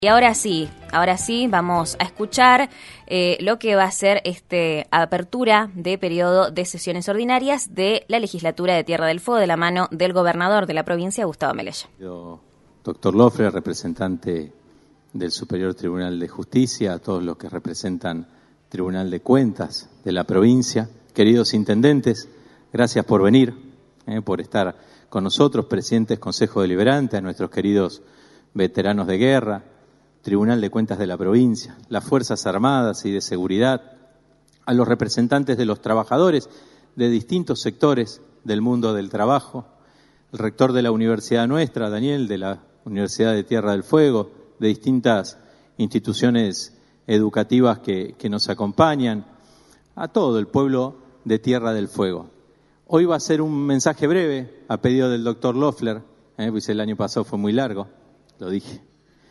Y ahora sí, vamos a escuchar lo que va a ser apertura de periodo de sesiones ordinarias de la legislatura de Tierra del Fuego de la mano del gobernador de la provincia, Gustavo Melella. Doctor Loeffler, representante del Superior Tribunal de Justicia, a todos los que representan Tribunal de Cuentas de la provincia, queridos intendentes, gracias por venir, por estar con nosotros, presidentes Consejo Deliberante, a nuestros queridos veteranos de guerra, Tribunal de Cuentas de la provincia, las Fuerzas Armadas y de Seguridad, a los representantes de los trabajadores de distintos sectores del mundo del trabajo, el rector de la universidad nuestra, Daniel, de la Universidad de Tierra del Fuego, de distintas instituciones educativas que nos acompañan, a todo el pueblo de Tierra del Fuego. Hoy va a ser un mensaje breve, a pedido del doctor Loeffler, pues el año pasado fue muy largo, lo dije.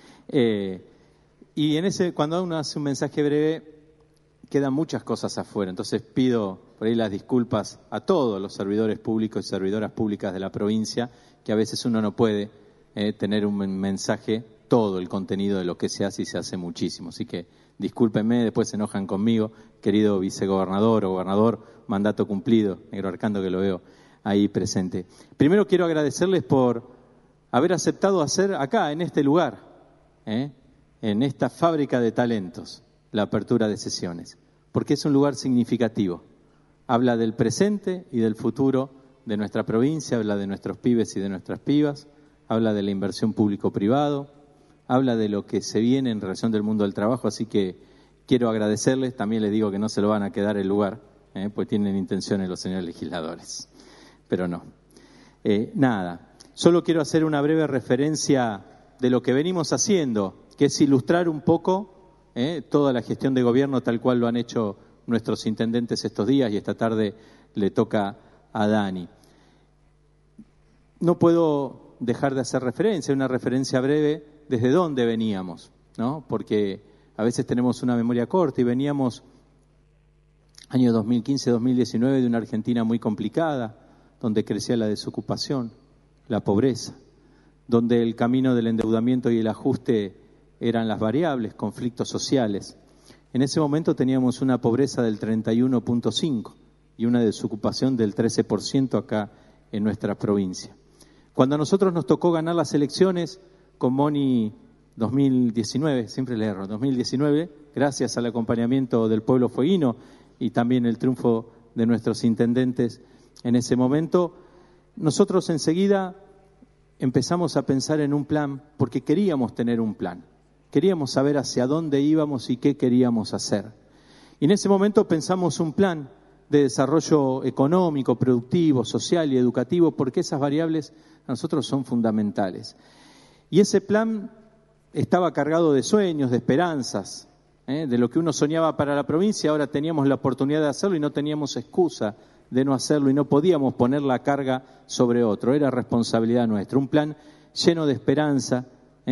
Y cuando uno hace un mensaje breve, quedan muchas cosas afuera. Entonces pido por ahí las disculpas a todos los servidores públicos y servidoras públicas de la provincia, que a veces uno no puede tener un mensaje, todo el contenido de lo que se hace, y se hace muchísimo. Así que discúlpenme, después se enojan conmigo, querido vicegobernador o gobernador, mandato cumplido, Negro Arcando, que lo veo ahí presente. Primero quiero agradecerles por haber aceptado hacer acá, en este lugar, en esta fábrica de talentos, la apertura de sesiones, porque es un lugar significativo. Habla del presente y del futuro de nuestra provincia, habla de nuestros pibes y de nuestras pibas, habla de la inversión público-privado, habla de lo que se viene en relación del mundo del trabajo, así que quiero agradecerles. También les digo que no se lo van a quedar el lugar, pues tienen intenciones los señores legisladores, pero no. Solo quiero hacer una breve referencia de lo que venimos haciendo, que es ilustrar un poco toda la gestión de gobierno tal cual lo han hecho nuestros intendentes estos días, y esta tarde le toca a Dani. No puedo dejar de hacer una referencia breve desde dónde veníamos, ¿no? Porque a veces tenemos una memoria corta y veníamos año 2015-2019 de una Argentina muy complicada, donde crecía la desocupación, la pobreza, donde el camino del endeudamiento y el ajuste eran las variables, conflictos sociales. En ese momento teníamos una pobreza del 31.5% y una desocupación del 13% acá en nuestra provincia. Cuando a nosotros nos tocó ganar las elecciones con Moni 2019, siempre le erro, 2019, gracias al acompañamiento del pueblo fueguino y también el triunfo de nuestros intendentes en ese momento, nosotros enseguida empezamos a pensar en un plan, porque queríamos tener un plan. Queríamos saber hacia dónde íbamos y qué queríamos hacer. Y en ese momento pensamos un plan de desarrollo económico, productivo, social y educativo, porque esas variables a nosotros son fundamentales. Y ese plan estaba cargado de sueños, de esperanzas, de lo que uno soñaba para la provincia. Ahora teníamos la oportunidad de hacerlo y no teníamos excusa de no hacerlo, y no podíamos poner la carga sobre otro. Era responsabilidad nuestra. Un plan lleno de esperanza,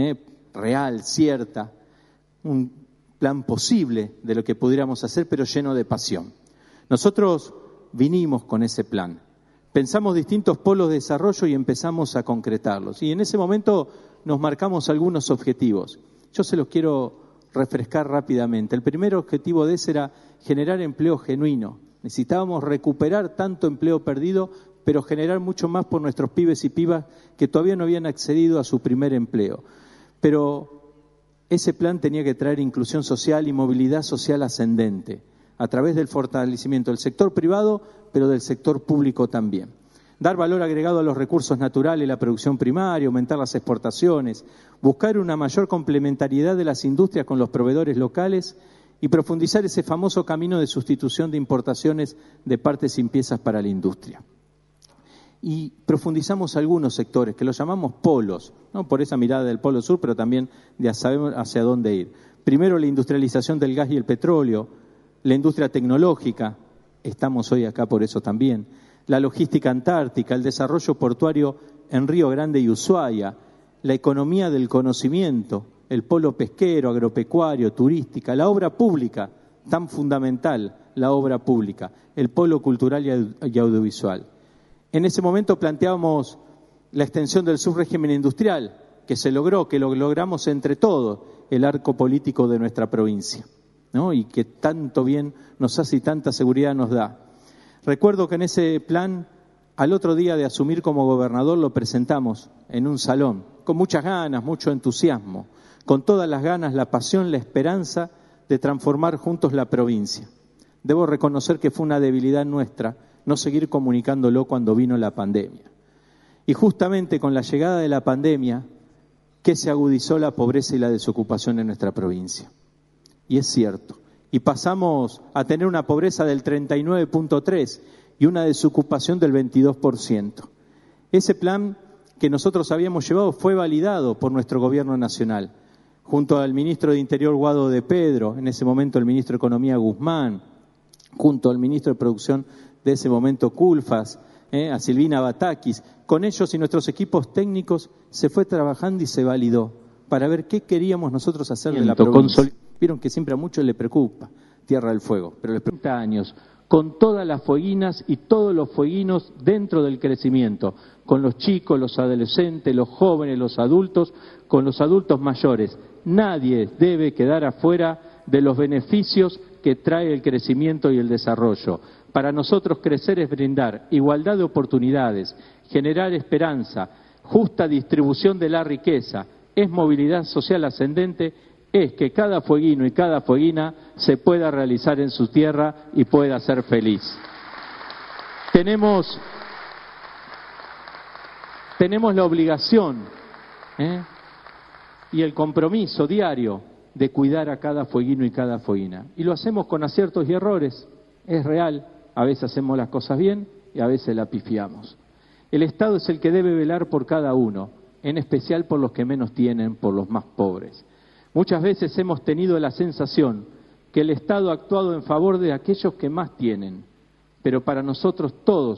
real, cierta, un plan posible de lo que pudiéramos hacer, pero lleno de pasión. Nosotros vinimos con ese plan, pensamos distintos polos de desarrollo y empezamos a concretarlos. Y en ese momento nos marcamos algunos objetivos. Yo se los quiero refrescar rápidamente. El primer objetivo de ese era generar empleo genuino. Necesitábamos recuperar tanto empleo perdido, pero generar mucho más por nuestros pibes y pibas que todavía no habían accedido a su primer empleo. Pero ese plan tenía que traer inclusión social y movilidad social ascendente, a través del fortalecimiento del sector privado, pero del sector público también. Dar valor agregado a los recursos naturales, la producción primaria, aumentar las exportaciones, buscar una mayor complementariedad de las industrias con los proveedores locales y profundizar ese famoso camino de sustitución de importaciones de partes y piezas para la industria. Y profundizamos algunos sectores que los llamamos polos, no por esa mirada del polo sur, pero también ya sabemos hacia dónde ir. Primero, la industrialización del gas y el petróleo, la industria tecnológica, estamos hoy acá por eso también, la logística antártica, el desarrollo portuario en Río Grande y Ushuaia, la economía del conocimiento, el polo pesquero, agropecuario, turística, la obra pública, tan fundamental la obra pública, el polo cultural y audiovisual. En ese momento planteábamos la extensión del subrégimen industrial, que se logró, que lo logramos entre todos, el arco político de nuestra provincia, ¿no? Y que tanto bien nos hace y tanta seguridad nos da. Recuerdo que en ese plan, al otro día de asumir como gobernador, lo presentamos en un salón, con muchas ganas, mucho entusiasmo, con todas las ganas, la pasión, la esperanza de transformar juntos la provincia. Debo reconocer que fue una debilidad nuestra no seguir comunicándolo cuando vino la pandemia. Y justamente con la llegada de la pandemia, que se agudizó la pobreza y la desocupación en nuestra provincia. Y es cierto. Y pasamos a tener una pobreza del 39.3% y una desocupación del 22%. Ese plan que nosotros habíamos llevado fue validado por nuestro gobierno nacional, junto al ministro de Interior Guado de Pedro, en ese momento el ministro de Economía Guzmán, junto al ministro de Producción de ese momento Culfas, a Silvina Batakis. Con ellos y nuestros equipos técnicos se fue trabajando y se validó para ver qué queríamos nosotros hacer de la provincia. Vieron que siempre a muchos les preocupa Tierra del Fuego, pero les preocupa 30 años, con todas las fueguinas y todos los fueguinos dentro del crecimiento, con los chicos, los adolescentes, los jóvenes, los adultos, con los adultos mayores. Nadie debe quedar afuera de los beneficios que trae el crecimiento y el desarrollo. Para nosotros crecer es brindar igualdad de oportunidades, generar esperanza, justa distribución de la riqueza, es movilidad social ascendente, es que cada fueguino y cada fueguina se pueda realizar en su tierra y pueda ser feliz. Tenemos la obligación y el compromiso diario de cuidar a cada fueguino y cada fueguina. Y lo hacemos con aciertos y errores, es real, a veces hacemos las cosas bien y a veces la pifiamos. El Estado es el que debe velar por cada uno, en especial por los que menos tienen, por los más pobres. Muchas veces hemos tenido la sensación que el Estado ha actuado en favor de aquellos que más tienen, pero para nosotros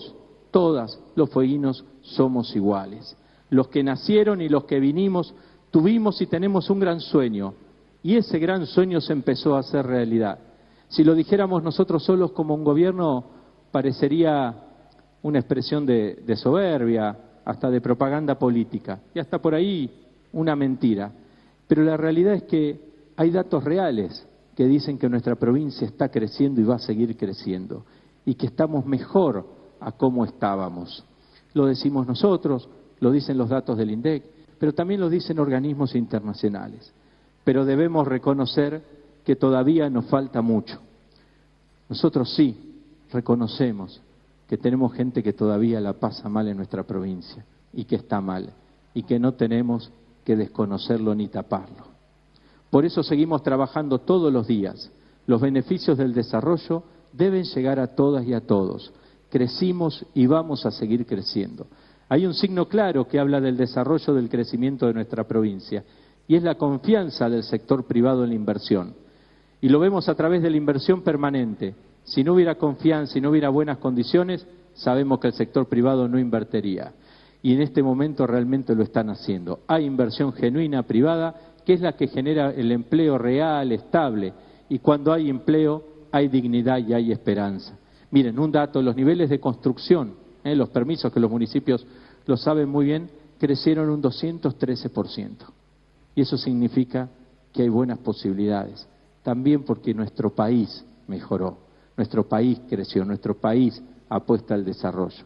todas los fueguinos somos iguales. Los que nacieron y los que vinimos tuvimos y tenemos un gran sueño, y ese gran sueño se empezó a hacer realidad. Si lo dijéramos nosotros solos como un gobierno, parecería una expresión de soberbia, hasta de propaganda política, y hasta por ahí una mentira. Pero la realidad es que hay datos reales que dicen que nuestra provincia está creciendo y va a seguir creciendo, y que estamos mejor a cómo estábamos. Lo decimos nosotros, lo dicen los datos del INDEC, pero también lo dicen organismos internacionales. Pero debemos reconocer que todavía nos falta mucho. Nosotros sí reconocemos que tenemos gente que todavía la pasa mal en nuestra provincia y que está mal y que no tenemos que desconocerlo ni taparlo. Por eso seguimos trabajando todos los días. Los beneficios del desarrollo deben llegar a todas y a todos. Crecimos y vamos a seguir creciendo. Hay un signo claro que habla del desarrollo del crecimiento de nuestra provincia y es la confianza del sector privado en la inversión. Y lo vemos a través de la inversión permanente. Si no hubiera confianza y no hubiera buenas condiciones, sabemos que el sector privado no invertiría. Y en este momento realmente lo están haciendo. Hay inversión genuina privada, que es la que genera el empleo real, estable. Y cuando hay empleo, hay dignidad y hay esperanza. Miren, un dato, los niveles de construcción, los permisos que los municipios lo saben muy bien, crecieron un 213%. Y eso significa que hay buenas posibilidades. También porque nuestro país mejoró, nuestro país creció, nuestro país apuesta al desarrollo.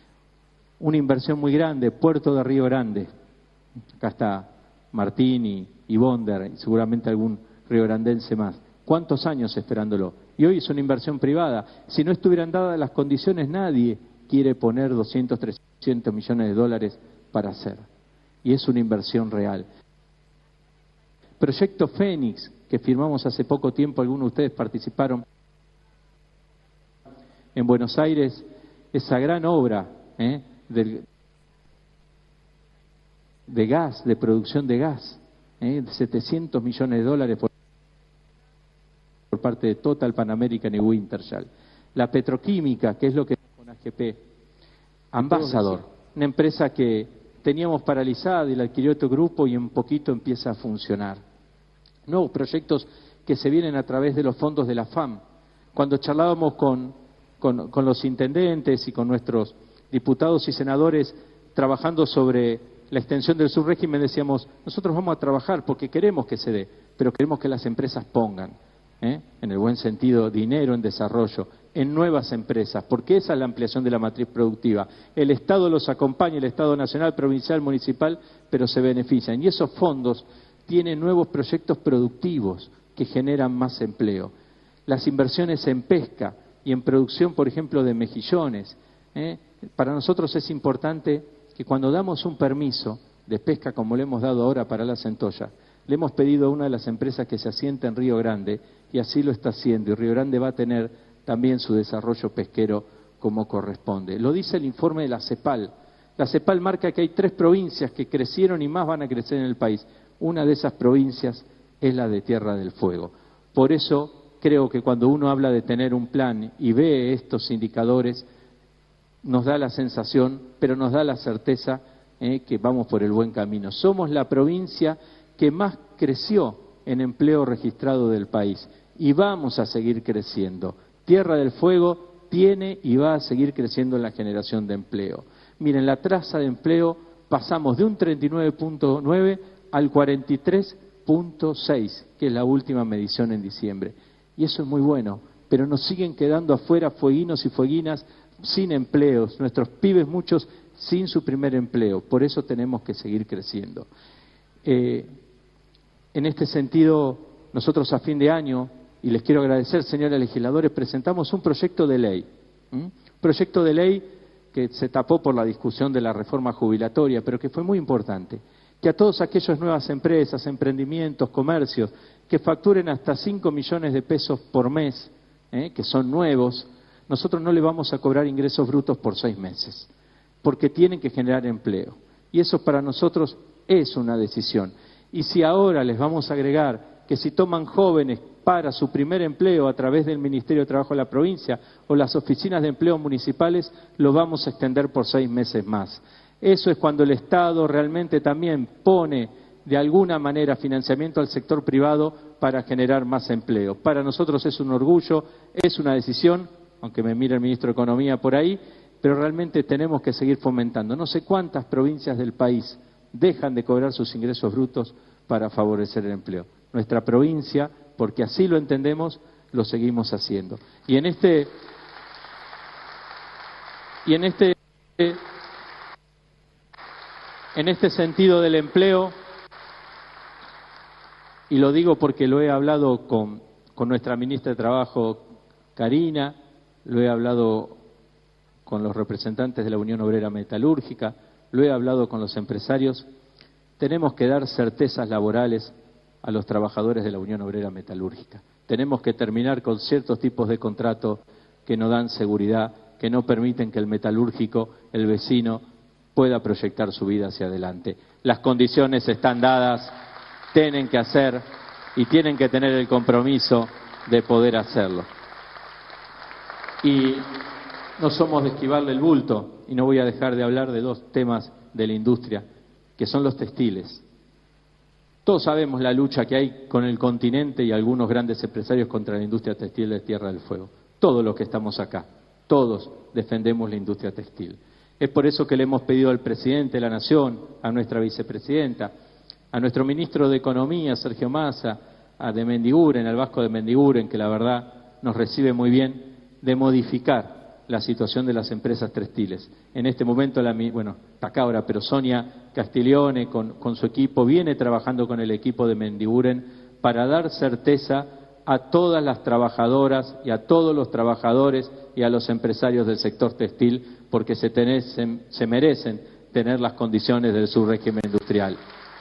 Una inversión muy grande, Puerto de Río Grande. Acá está Martín y Bonder, y seguramente algún riograndense más. ¿Cuántos años esperándolo? Y hoy es una inversión privada. Si no estuvieran dadas las condiciones, nadie quiere poner 200, 300 millones de dólares para hacer. Y es una inversión real. Proyecto Fénix, que firmamos hace poco tiempo, algunos de ustedes participaron en Buenos Aires, esa gran obra de gas, de producción de gas, de 700 millones de dólares por parte de Total, Pan American y Wintershall. La petroquímica, que es lo que con AGP. Ambassador, una empresa que teníamos paralizada y la adquirió otro grupo y en poquito empieza a funcionar. Nuevos proyectos que se vienen a través de los fondos de la FAM. Cuando charlábamos con los intendentes y con nuestros diputados y senadores trabajando sobre la extensión del subrégimen, decíamos, nosotros vamos a trabajar porque queremos que se dé, pero queremos que las empresas pongan, en el buen sentido, dinero en desarrollo, en nuevas empresas, porque esa es la ampliación de la matriz productiva. El Estado los acompaña, el Estado nacional, provincial, municipal, pero se benefician. Y esos fondos tienen nuevos proyectos productivos que generan más empleo. Las inversiones en pesca y en producción, por ejemplo, de mejillones. Para nosotros es importante que cuando damos un permiso de pesca, como le hemos dado ahora para la centolla, le hemos pedido a una de las empresas que se asienta en Río Grande, y así lo está haciendo, y Río Grande va a tener también su desarrollo pesquero como corresponde. Lo dice el informe de la CEPAL. La CEPAL marca que hay 3 provincias que crecieron y más van a crecer en el país. Una de esas provincias es la de Tierra del Fuego. Por eso creo que cuando uno habla de tener un plan y ve estos indicadores, nos da la sensación, pero nos da la certeza que vamos por el buen camino. Somos la provincia que más creció en empleo registrado del país y vamos a seguir creciendo. Tierra del Fuego tiene y va a seguir creciendo en la generación de empleo. Miren, la tasa de empleo pasamos de un 39.9 al 43.6, que es la última medición en diciembre. Y eso es muy bueno, pero nos siguen quedando afuera fueguinos y fueguinas sin empleos, nuestros pibes muchos sin su primer empleo. Por eso tenemos que seguir creciendo. En este sentido, nosotros a fin de año, y les quiero agradecer, señores legisladores, presentamos un proyecto de ley. Proyecto de ley que se tapó por la discusión de la reforma jubilatoria, pero que fue muy importante. Que a todas aquellas nuevas empresas, emprendimientos, comercios, que facturen hasta 5 millones de pesos por mes, que son nuevos, nosotros no le vamos a cobrar ingresos brutos por 6 meses, porque tienen que generar empleo. Y eso para nosotros es una decisión. Y si ahora les vamos a agregar que si toman jóvenes para su primer empleo a través del Ministerio de Trabajo de la provincia o las oficinas de empleo municipales, lo vamos a extender por 6 meses más. Eso es cuando el Estado realmente también pone de alguna manera financiamiento al sector privado para generar más empleo. Para nosotros es un orgullo, es una decisión, aunque me mire el ministro de Economía por ahí, pero realmente tenemos que seguir fomentando. No sé cuántas provincias del país dejan de cobrar sus ingresos brutos para favorecer el empleo. Nuestra provincia, porque así lo entendemos, lo seguimos haciendo. Y en este sentido del empleo, y lo digo porque lo he hablado con nuestra ministra de Trabajo, Karina, lo he hablado con los representantes de la Unión Obrera Metalúrgica, lo he hablado con los empresarios, tenemos que dar certezas laborales a los trabajadores de la Unión Obrera Metalúrgica. Tenemos que terminar con ciertos tipos de contrato que no dan seguridad, que no permiten que el metalúrgico, el vecino, pueda proyectar su vida hacia adelante. Las condiciones están dadas, tienen que hacer y tienen que tener el compromiso de poder hacerlo. Y no somos de esquivarle el bulto, y no voy a dejar de hablar de 2 temas de la industria, que son los textiles. Todos sabemos la lucha que hay con el continente y algunos grandes empresarios contra la industria textil de Tierra del Fuego. Todos los que estamos acá, todos defendemos la industria textil. Es por eso que le hemos pedido al presidente de la Nación, a nuestra vicepresidenta, a nuestro ministro de Economía, Sergio Massa, a de Mendiguren, al Vasco de Mendiguren, que la verdad nos recibe muy bien, de modificar la situación de las empresas textiles. En este momento, está acá ahora, pero Sonia Castiglione con su equipo viene trabajando con el equipo de Mendiguren para dar certeza a todas las trabajadoras y a todos los trabajadores y a los empresarios del sector textil, porque se merecen tener las condiciones de su régimen industrial.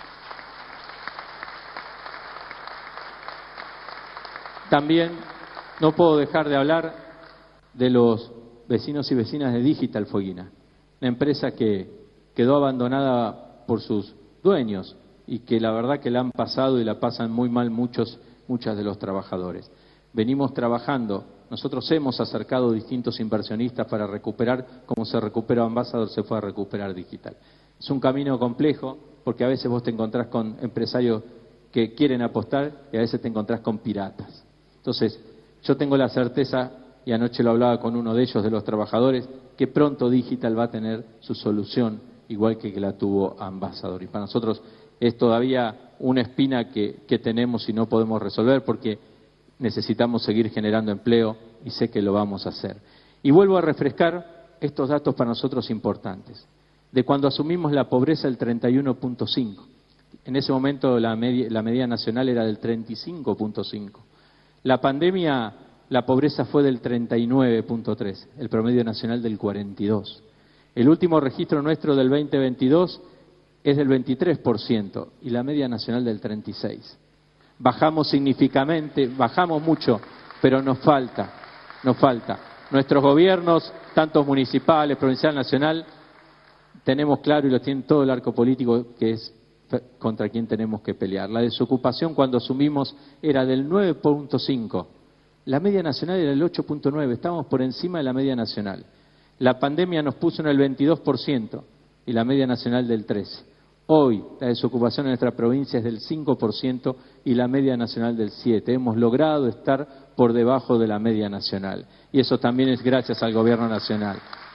También no puedo dejar de hablar de los vecinos y vecinas de Digital Fueguina, una empresa que quedó abandonada por sus dueños y que la verdad que la han pasado y la pasan muy mal muchas de los trabajadores. Venimos trabajando, nosotros hemos acercado distintos inversionistas para recuperar, como se recuperó Ambassador, se fue a recuperar Digital. Es un camino complejo porque a veces vos te encontrás con empresarios que quieren apostar y a veces te encontrás con piratas. Entonces, yo tengo la certeza, y anoche lo hablaba con uno de ellos, de los trabajadores, que pronto Digital va a tener su solución, igual que la tuvo Ambassador. Y para nosotros es todavía una espina que tenemos y no podemos resolver porque necesitamos seguir generando empleo y sé que lo vamos a hacer. Y vuelvo a refrescar estos datos para nosotros importantes. De cuando asumimos la pobreza, el 31.5. En ese momento la media nacional era del 35.5. La pandemia, la pobreza fue del 39.3, el promedio nacional del 42. El último registro nuestro del 2022 es del 23% y la media nacional del 36%. Bajamos significativamente, bajamos mucho, pero nos falta. Nuestros gobiernos, tanto municipales, provincial, nacional, tenemos claro y lo tienen todo el arco político que es contra quién tenemos que pelear. La desocupación cuando asumimos era del 9.5, la media nacional era el 8.9, estábamos por encima de la media nacional. La pandemia nos puso en el 22% y la media nacional del 13%. Hoy la desocupación en nuestra provincia es del 5% y la media nacional del 7%. Hemos logrado estar por debajo de la media nacional y eso también es gracias al gobierno nacional.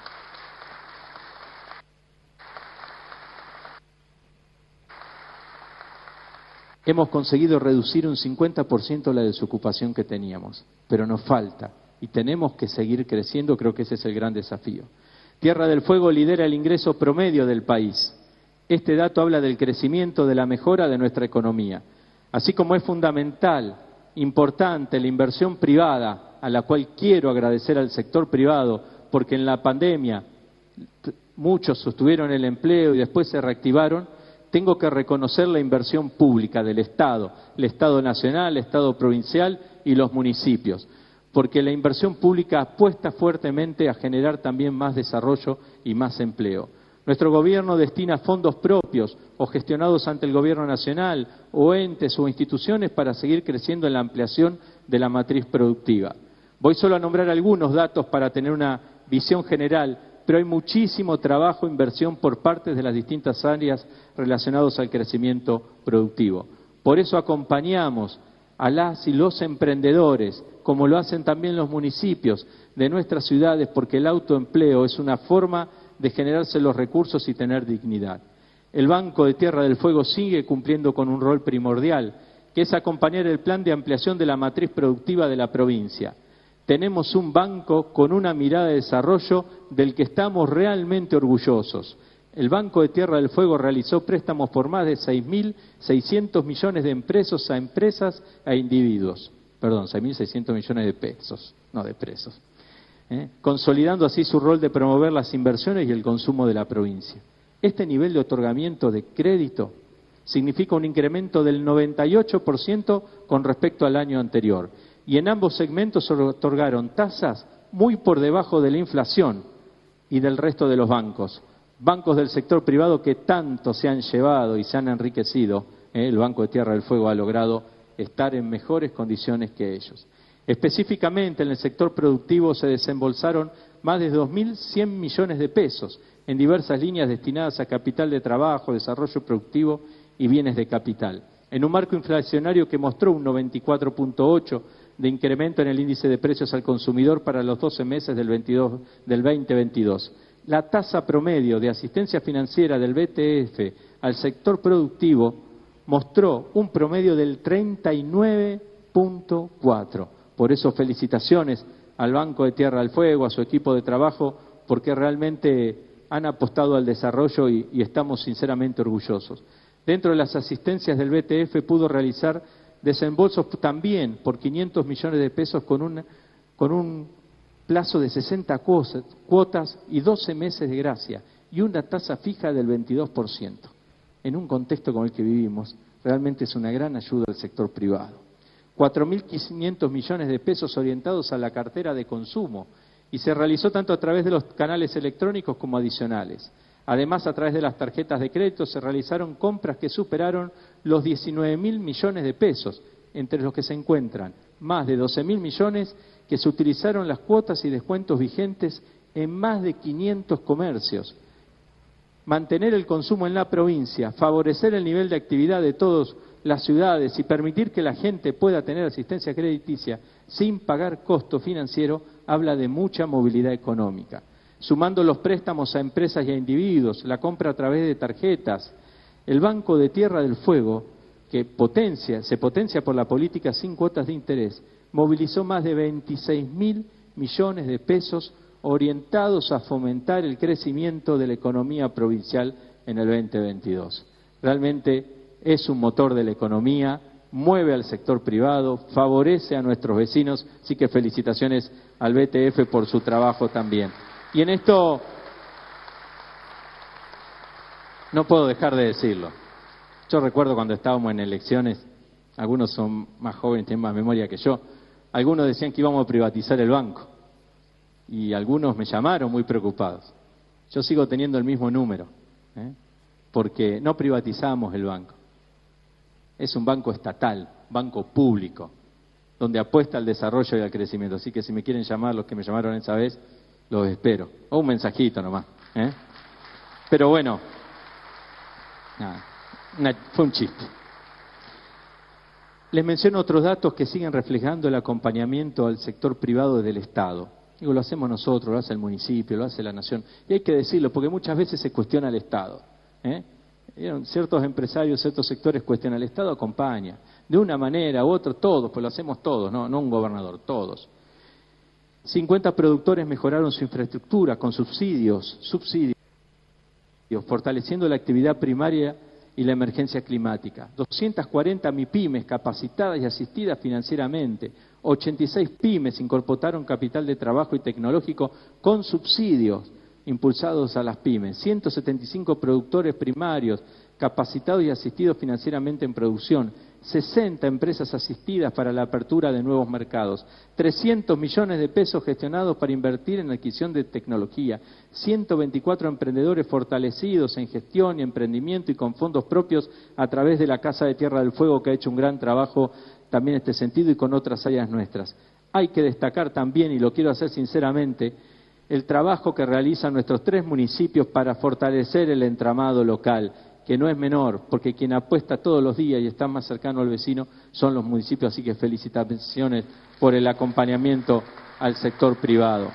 Hemos conseguido reducir un 50% la desocupación que teníamos, pero nos falta y tenemos que seguir creciendo, creo que ese es el gran desafío. Tierra del Fuego lidera el ingreso promedio del país. Este dato habla del crecimiento, de la mejora de nuestra economía, así como es fundamental, importante la inversión privada, a la cual quiero agradecer al sector privado, porque en la pandemia muchos sostuvieron el empleo y después se reactivaron. Tengo que reconocer la inversión pública del Estado, el Estado nacional, el Estado provincial y los municipios, porque la inversión pública apuesta fuertemente a generar también más desarrollo y más empleo. Nuestro gobierno destina fondos propios o gestionados ante el gobierno nacional o entes o instituciones para seguir creciendo en la ampliación de la matriz productiva. Voy solo a nombrar algunos datos para tener una visión general, pero hay muchísimo trabajo e inversión por parte de las distintas áreas relacionadas al crecimiento productivo. Por eso acompañamos a las y los emprendedores, como lo hacen también los municipios de nuestras ciudades, porque el autoempleo es una forma de generarse los recursos y tener dignidad. El Banco de Tierra del Fuego sigue cumpliendo con un rol primordial, que es acompañar el plan de ampliación de la matriz productiva de la provincia. Tenemos un banco con una mirada de desarrollo del que estamos realmente orgullosos. El Banco de Tierra del Fuego realizó préstamos por más de 6.600 millones de pesos a empresas e individuos. Perdón, 6.600 millones de pesos, no de pesos. Consolidando así su rol de promover las inversiones y el consumo de la provincia. Este nivel de otorgamiento de crédito significa un incremento del 98% con respecto al año anterior. Y en ambos segmentos se otorgaron tasas muy por debajo de la inflación y del resto de los bancos. Bancos del sector privado que tanto se han llevado y se han enriquecido, el Banco de Tierra del Fuego ha logrado estar en mejores condiciones que ellos. Específicamente en el sector productivo se desembolsaron más de 2.100 millones de pesos en diversas líneas destinadas a capital de trabajo, desarrollo productivo y bienes de capital. En un marco inflacionario que mostró un 94.8% de incremento en el índice de precios al consumidor para los 12 meses del 2022. La tasa promedio de asistencia financiera del BTF al sector productivo mostró un promedio del 39.4%. Por eso felicitaciones al Banco de Tierra del Fuego, a su equipo de trabajo, porque realmente han apostado al desarrollo y estamos sinceramente orgullosos. Dentro de las asistencias del BTF pudo realizar desembolsos también por 500 millones de pesos con un plazo de 60 cuotas y 12 meses de gracia y una tasa fija del 22%. En un contexto como el que vivimos, realmente es una gran ayuda al sector privado. 4.500 millones de pesos orientados a la cartera de consumo y se realizó tanto a través de los canales electrónicos como adicionales. Además, a través de las tarjetas de crédito se realizaron compras que superaron los 19.000 millones de pesos, entre los que se encuentran más de 12.000 millones que se utilizaron las cuotas y descuentos vigentes en más de 500 comercios. Mantener el consumo en la provincia, favorecer el nivel de actividad de todas las ciudades y permitir que la gente pueda tener asistencia crediticia sin pagar costo financiero, habla de mucha movilidad económica. Sumando los préstamos a empresas y a individuos, la compra a través de tarjetas, El Banco de Tierra del Fuego, que se potencia por la política sin cuotas de interés, movilizó más de 26.000 millones de pesos orientados a fomentar el crecimiento de la economía provincial en el 2022. Realmente es un motor de la economía, mueve al sector privado, favorece a nuestros vecinos, así que felicitaciones al BTF por su trabajo también. Y en esto no puedo dejar de decirlo. Yo recuerdo cuando estábamos en elecciones, algunos son más jóvenes, tienen más memoria que yo, algunos decían que íbamos a privatizar el banco y algunos me llamaron muy preocupados. Yo sigo teniendo el mismo número, porque no privatizamos el banco. Es un banco estatal, banco público, donde apuesta al desarrollo y al crecimiento. Así que si me quieren llamar, los que me llamaron esa vez, los espero. O un mensajito nomás. Pero bueno, nada, fue un chiste. Les menciono otros datos que siguen reflejando el acompañamiento al sector privado del Estado. Digo, lo hacemos nosotros, lo hace el municipio, lo hace la Nación. Y hay que decirlo, porque muchas veces se cuestiona al Estado. Ciertos empresarios, ciertos sectores cuestionan al Estado, acompaña. De una manera u otra, todos, pues lo hacemos todos, no un gobernador, todos. 50 productores mejoraron su infraestructura con subsidios, fortaleciendo la actividad primaria y la emergencia climática. 240 MIPYMES capacitadas y asistidas financieramente. 86 pymes incorporaron capital de trabajo y tecnológico con subsidios impulsados a las pymes. 175 productores primarios capacitados y asistidos financieramente en producción. 60 empresas asistidas para la apertura de nuevos mercados, 300 millones de pesos gestionados para invertir en adquisición de tecnología, 124 emprendedores fortalecidos en gestión y emprendimiento y con fondos propios a través de la Casa de Tierra del Fuego, que ha hecho un gran trabajo también en este sentido y con otras áreas nuestras. Hay que destacar también, y lo quiero hacer sinceramente, el trabajo que realizan nuestros 3 municipios para fortalecer el entramado local, que no es menor, porque quien apuesta todos los días y está más cercano al vecino son los municipios, así que felicitaciones por el acompañamiento al sector privado.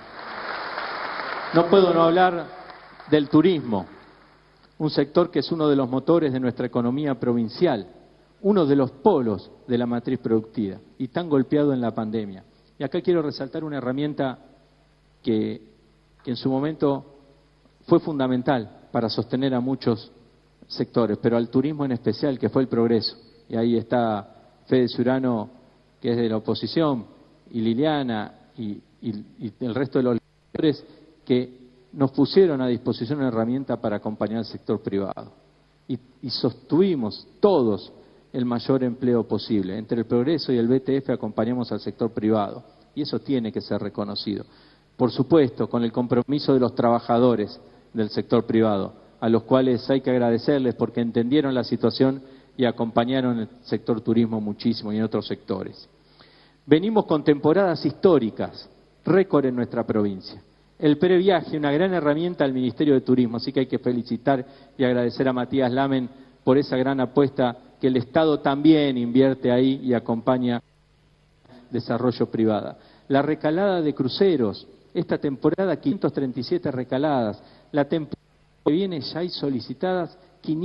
No puedo no hablar del turismo, un sector que es uno de los motores de nuestra economía provincial, uno de los polos de la matriz productiva y tan golpeado en la pandemia. Y acá quiero resaltar una herramienta que en su momento fue fundamental para sostener a muchos sectores, pero al turismo en especial, que fue el progreso. Y ahí está Fede Surano, que es de la oposición, y Liliana, y el resto de los legisladores que nos pusieron a disposición una herramienta para acompañar al sector privado. Y sostuvimos todos el mayor empleo posible. Entre el progreso y el BTF acompañamos al sector privado, y eso tiene que ser reconocido. Por supuesto, con el compromiso de los trabajadores del sector privado, a los cuales hay que agradecerles porque entendieron la situación y acompañaron el sector turismo muchísimo y en otros sectores. Venimos con temporadas históricas, récord en nuestra provincia. El previaje, una gran herramienta al Ministerio de Turismo, así que hay que felicitar y agradecer a Matías Lamen por esa gran apuesta que el Estado también invierte ahí y acompaña desarrollo privada. La recalada de cruceros, esta temporada 537 recaladas, la temporada que viene ya hay solicitadas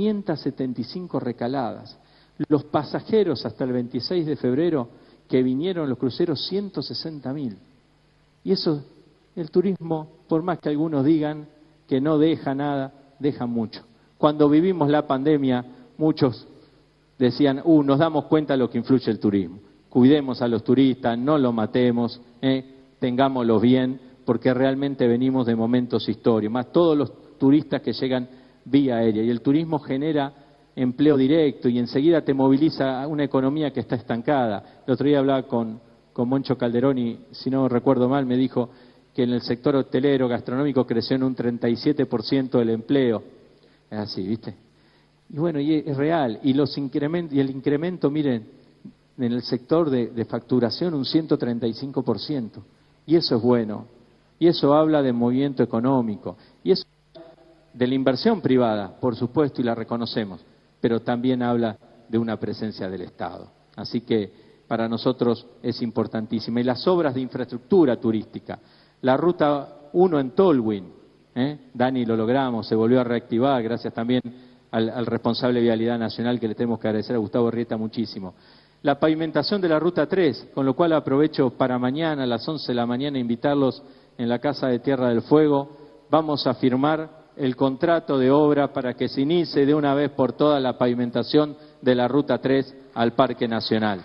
575 recaladas. Los pasajeros hasta el 26 de febrero que vinieron los cruceros 160.000. Y eso, el turismo, por más que algunos digan que no deja nada, deja mucho. Cuando vivimos la pandemia, muchos decían, nos damos cuenta de lo que influye el turismo. Cuidemos a los turistas, no los matemos, tengámoslos bien, porque realmente venimos de momentos históricos. Más todos los turistas que llegan vía aérea, y el turismo genera empleo directo y enseguida te moviliza una economía que está estancada. El otro día hablaba con Moncho Calderón y, si no recuerdo mal, me dijo que en el sector hotelero, gastronómico, creció en un 37% el empleo. Es así, ¿viste? Y bueno, y es real. Y el incremento, miren, en el sector de facturación un 135%. Y eso es bueno. Y eso habla de movimiento económico. Y eso de la inversión privada, por supuesto, y la reconocemos, pero también habla de una presencia del Estado. Así que para nosotros es importantísima. Y las obras de infraestructura turística, la Ruta 1 en Tolwyn, Dani, lo logramos, se volvió a reactivar, gracias también al responsable de Vialidad Nacional, que le tenemos que agradecer a Gustavo Rieta muchísimo. La pavimentación de la Ruta 3, con lo cual aprovecho para mañana a las 11 de la mañana invitarlos en la Casa de Tierra del Fuego. Vamos a firmar el contrato de obra para que se inicie de una vez por todas la pavimentación de la Ruta 3 al Parque Nacional.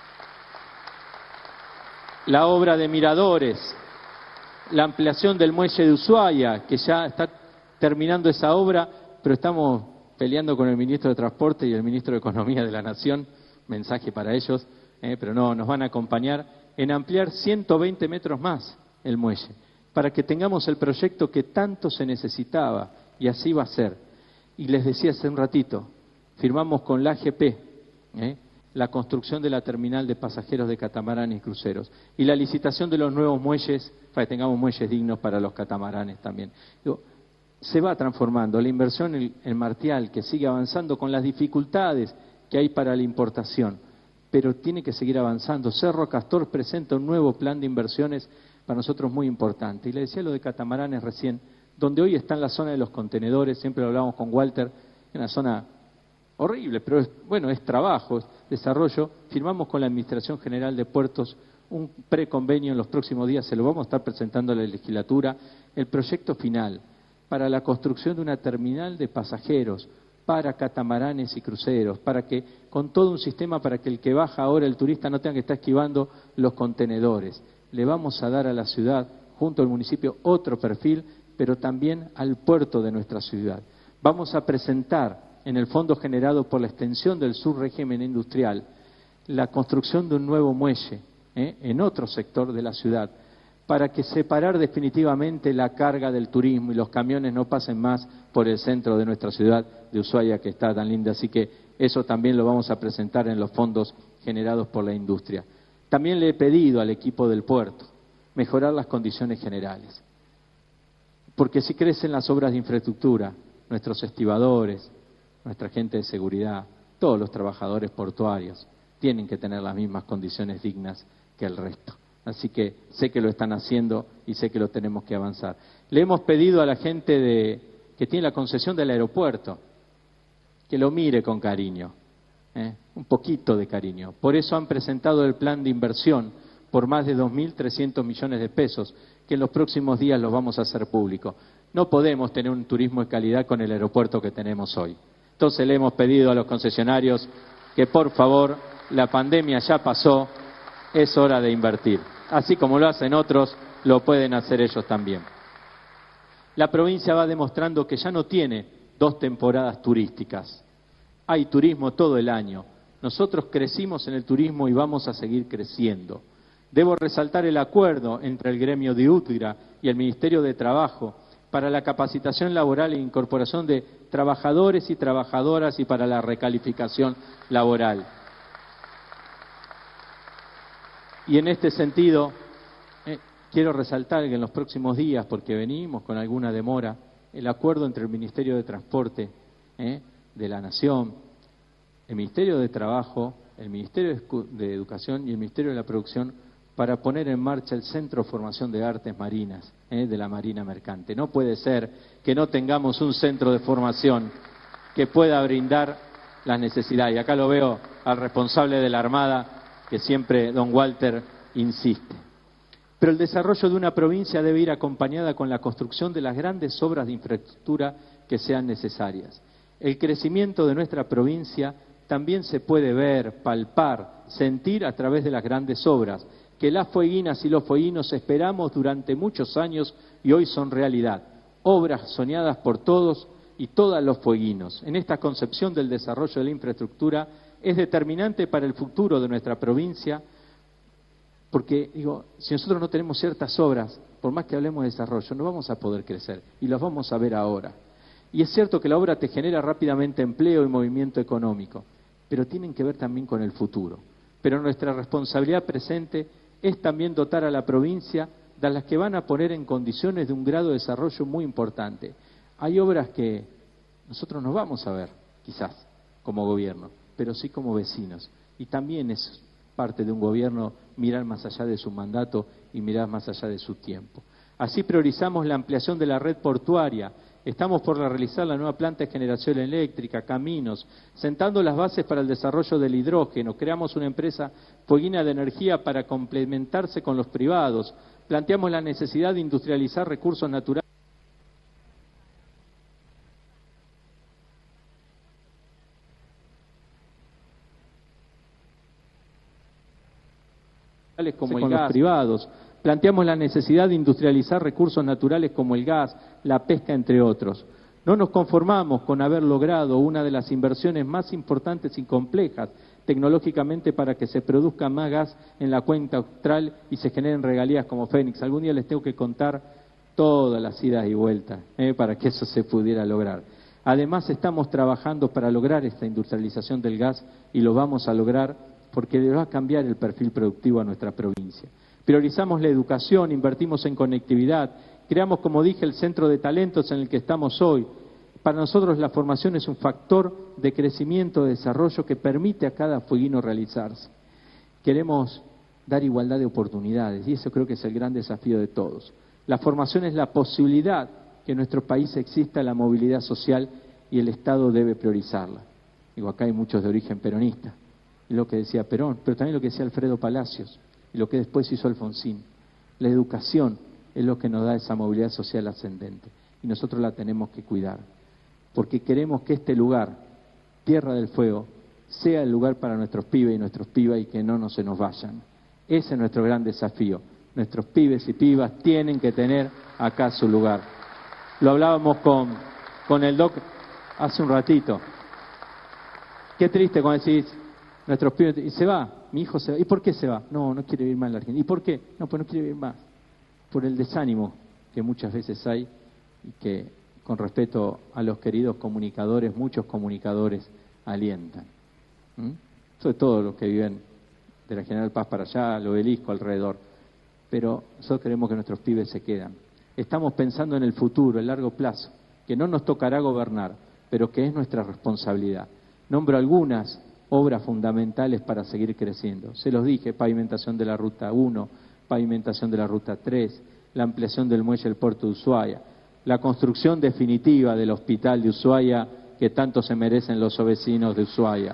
La obra de Miradores, la ampliación del muelle de Ushuaia, que ya está terminando esa obra, pero estamos peleando con el ministro de Transporte y el ministro de Economía de la Nación, mensaje para ellos, pero no, nos van a acompañar en ampliar 120 metros más el muelle, para que tengamos el proyecto que tanto se necesitaba, y así va a ser. Y les decía hace un ratito, firmamos con la AGP, la construcción de la terminal de pasajeros de catamaranes y cruceros, y la licitación de los nuevos muelles, para que tengamos muelles dignos para los catamaranes también. Se va transformando la inversión en Martial, que sigue avanzando con las dificultades que hay para la importación, pero tiene que seguir avanzando. Cerro Castor presenta un nuevo plan de inversiones para nosotros muy importante. Y le decía lo de catamaranes recién, donde hoy está en la zona de los contenedores, siempre lo hablábamos con Walter, en una zona horrible, pero es trabajo, es desarrollo. Firmamos con la Administración General de Puertos un preconvenio en los próximos días, se lo vamos a estar presentando a la legislatura, el proyecto final para la construcción de una terminal de pasajeros para catamaranes y cruceros, para que, con todo un sistema para que el que baja ahora, el turista, no tenga que estar esquivando los contenedores. Le vamos a dar a la ciudad, junto al municipio, otro perfil, pero también al puerto de nuestra ciudad. Vamos a presentar, en el fondo generado por la extensión del subrégimen industrial, la construcción de un nuevo muelle, en otro sector de la ciudad, para que separar definitivamente la carga del turismo y los camiones no pasen más por el centro de nuestra ciudad de Ushuaia, que está tan linda. Así que eso también lo vamos a presentar en los fondos generados por la industria. También le he pedido al equipo del puerto mejorar las condiciones generales, porque si crecen las obras de infraestructura, nuestros estibadores, nuestra gente de seguridad, todos los trabajadores portuarios tienen que tener las mismas condiciones dignas que el resto. Así que sé que lo están haciendo y sé que lo tenemos que avanzar. Le hemos pedido a la gente que tiene la concesión del aeropuerto que lo mire con cariño, un poquito de cariño. Por eso han presentado el plan de inversión por más de 2.300 millones de pesos, que en los próximos días los vamos a hacer público. No podemos tener un turismo de calidad con el aeropuerto que tenemos hoy. Entonces le hemos pedido a los concesionarios que por favor, la pandemia ya pasó, es hora de invertir. Así como lo hacen otros, lo pueden hacer ellos también. La provincia va demostrando que ya no tiene 2 temporadas turísticas. Hay turismo todo el año. Nosotros crecimos en el turismo y vamos a seguir creciendo. Debo resaltar el acuerdo entre el gremio de UTGRA y el Ministerio de Trabajo para la capacitación laboral e incorporación de trabajadores y trabajadoras y para la recalificación laboral. Y en este sentido, quiero resaltar que en los próximos días, porque venimos con alguna demora, el acuerdo entre el Ministerio de Transporte de la Nación, el Ministerio de Trabajo, el Ministerio de Educación y el Ministerio de la Producción para poner en marcha el Centro de Formación de Artes Marinas de la Marina Mercante. No puede ser que no tengamos un centro de formación que pueda brindar las necesidades. Y acá lo veo al responsable de la Armada, que siempre don Walter insiste. Pero el desarrollo de una provincia debe ir acompañada con la construcción de las grandes obras de infraestructura que sean necesarias. El crecimiento de nuestra provincia también se puede ver, palpar, sentir a través de las grandes obras, que las fueguinas y los fueguinos esperamos durante muchos años y hoy son realidad. Obras soñadas por todos y todas los fueguinos. En esta concepción del desarrollo de la infraestructura es determinante para el futuro de nuestra provincia, porque, si nosotros no tenemos ciertas obras, por más que hablemos de desarrollo, no vamos a poder crecer, y los vamos a ver ahora. Y es cierto que la obra te genera rápidamente empleo y movimiento económico, pero tienen que ver también con el futuro. Pero nuestra responsabilidad presente es también dotar a la provincia de las que van a poner en condiciones de un grado de desarrollo muy importante. Hay obras que nosotros nos vamos a ver, quizás, como gobierno, pero sí como vecinos. Y también es parte de un gobierno mirar más allá de su mandato y mirar más allá de su tiempo. Así priorizamos la ampliación de la red portuaria Estamos por realizar la nueva planta de generación eléctrica, caminos, sentando las bases para el desarrollo del hidrógeno. Creamos una empresa fueguina de energía para complementarse con los privados. Planteamos la necesidad de industrializar recursos naturales como el gas. Los privados. Planteamos la necesidad de industrializar recursos naturales como el gas, la pesca, entre otros. No nos conformamos con haber logrado una de las inversiones más importantes y complejas tecnológicamente para que se produzca más gas en la cuenca austral y se generen regalías como Fénix. Algún día les tengo que contar todas las idas y vueltas para que eso se pudiera lograr. Además, estamos trabajando para lograr esta industrialización del gas y lo vamos a lograr porque le va a cambiar el perfil productivo a nuestra provincia. Priorizamos la educación, invertimos en conectividad, creamos, como dije, el centro de talentos en el que estamos hoy. Para nosotros la formación es un factor de crecimiento, de desarrollo que permite a cada fueguino realizarse. Queremos dar igualdad de oportunidades y eso creo que es el gran desafío de todos. La formación es la posibilidad que en nuestro país exista la movilidad social y el Estado debe priorizarla. Digo, acá hay muchos de origen peronista, y lo que decía Perón, pero también lo que decía Alfredo Palacios y lo que después hizo Alfonsín. La educación es lo que nos da esa movilidad social ascendente y nosotros la tenemos que cuidar, porque queremos que este lugar, Tierra del Fuego, sea el lugar para nuestros pibes y nuestros pibas y que no se nos vayan. Ese es nuestro gran desafío. Nuestros pibes y pibas tienen que tener acá su lugar. Lo hablábamos con el doc hace un ratito. Qué triste cuando decís, nuestros pibes, y se va, mi hijo se va. ¿Y por qué se va? No quiere vivir más en la Argentina. ¿Y por qué? No, pues no quiere vivir más. Por el desánimo que muchas veces hay y que, con respeto a los queridos comunicadores, muchos comunicadores alientan. Sobre todo los que viven de la General Paz para allá, el Obelisco alrededor. Pero nosotros queremos que nuestros pibes se quedan. Estamos pensando en el futuro, el largo plazo, que no nos tocará gobernar, pero que es nuestra responsabilidad. Nombro algunas obras fundamentales para seguir creciendo. Se los dije, pavimentación de la Ruta 1, pavimentación de la Ruta 3, la ampliación del muelle del puerto de Ushuaia, la construcción definitiva del hospital de Ushuaia que tanto se merecen los vecinos de Ushuaia.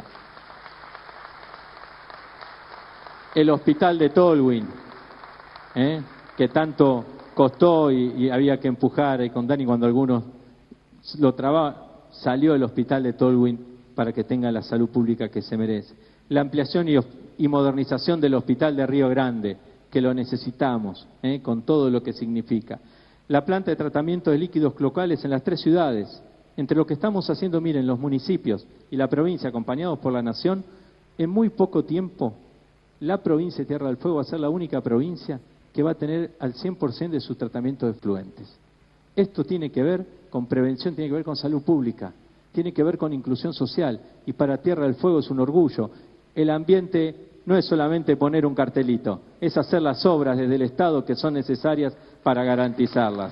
El hospital de Tolwyn, que tanto costó y había que empujar, y con Dani cuando algunos lo trababan, salió el hospital de Tolwyn para que tenga la salud pública que se merece. La ampliación y modernización del hospital de Río Grande, que lo necesitamos, con todo lo que significa. La planta de tratamiento de líquidos cloacales en las 3 ciudades. Entre lo que estamos haciendo, miren, los municipios y la provincia, acompañados por la Nación, en muy poco tiempo, la provincia de Tierra del Fuego va a ser la única provincia que va a tener al 100% de sus tratamientos de efluentes. Esto tiene que ver con prevención, tiene que ver con salud pública, tiene que ver con inclusión social, y para Tierra del Fuego es un orgullo. El ambiente no es solamente poner un cartelito, es hacer las obras desde el Estado que son necesarias para garantizarlas.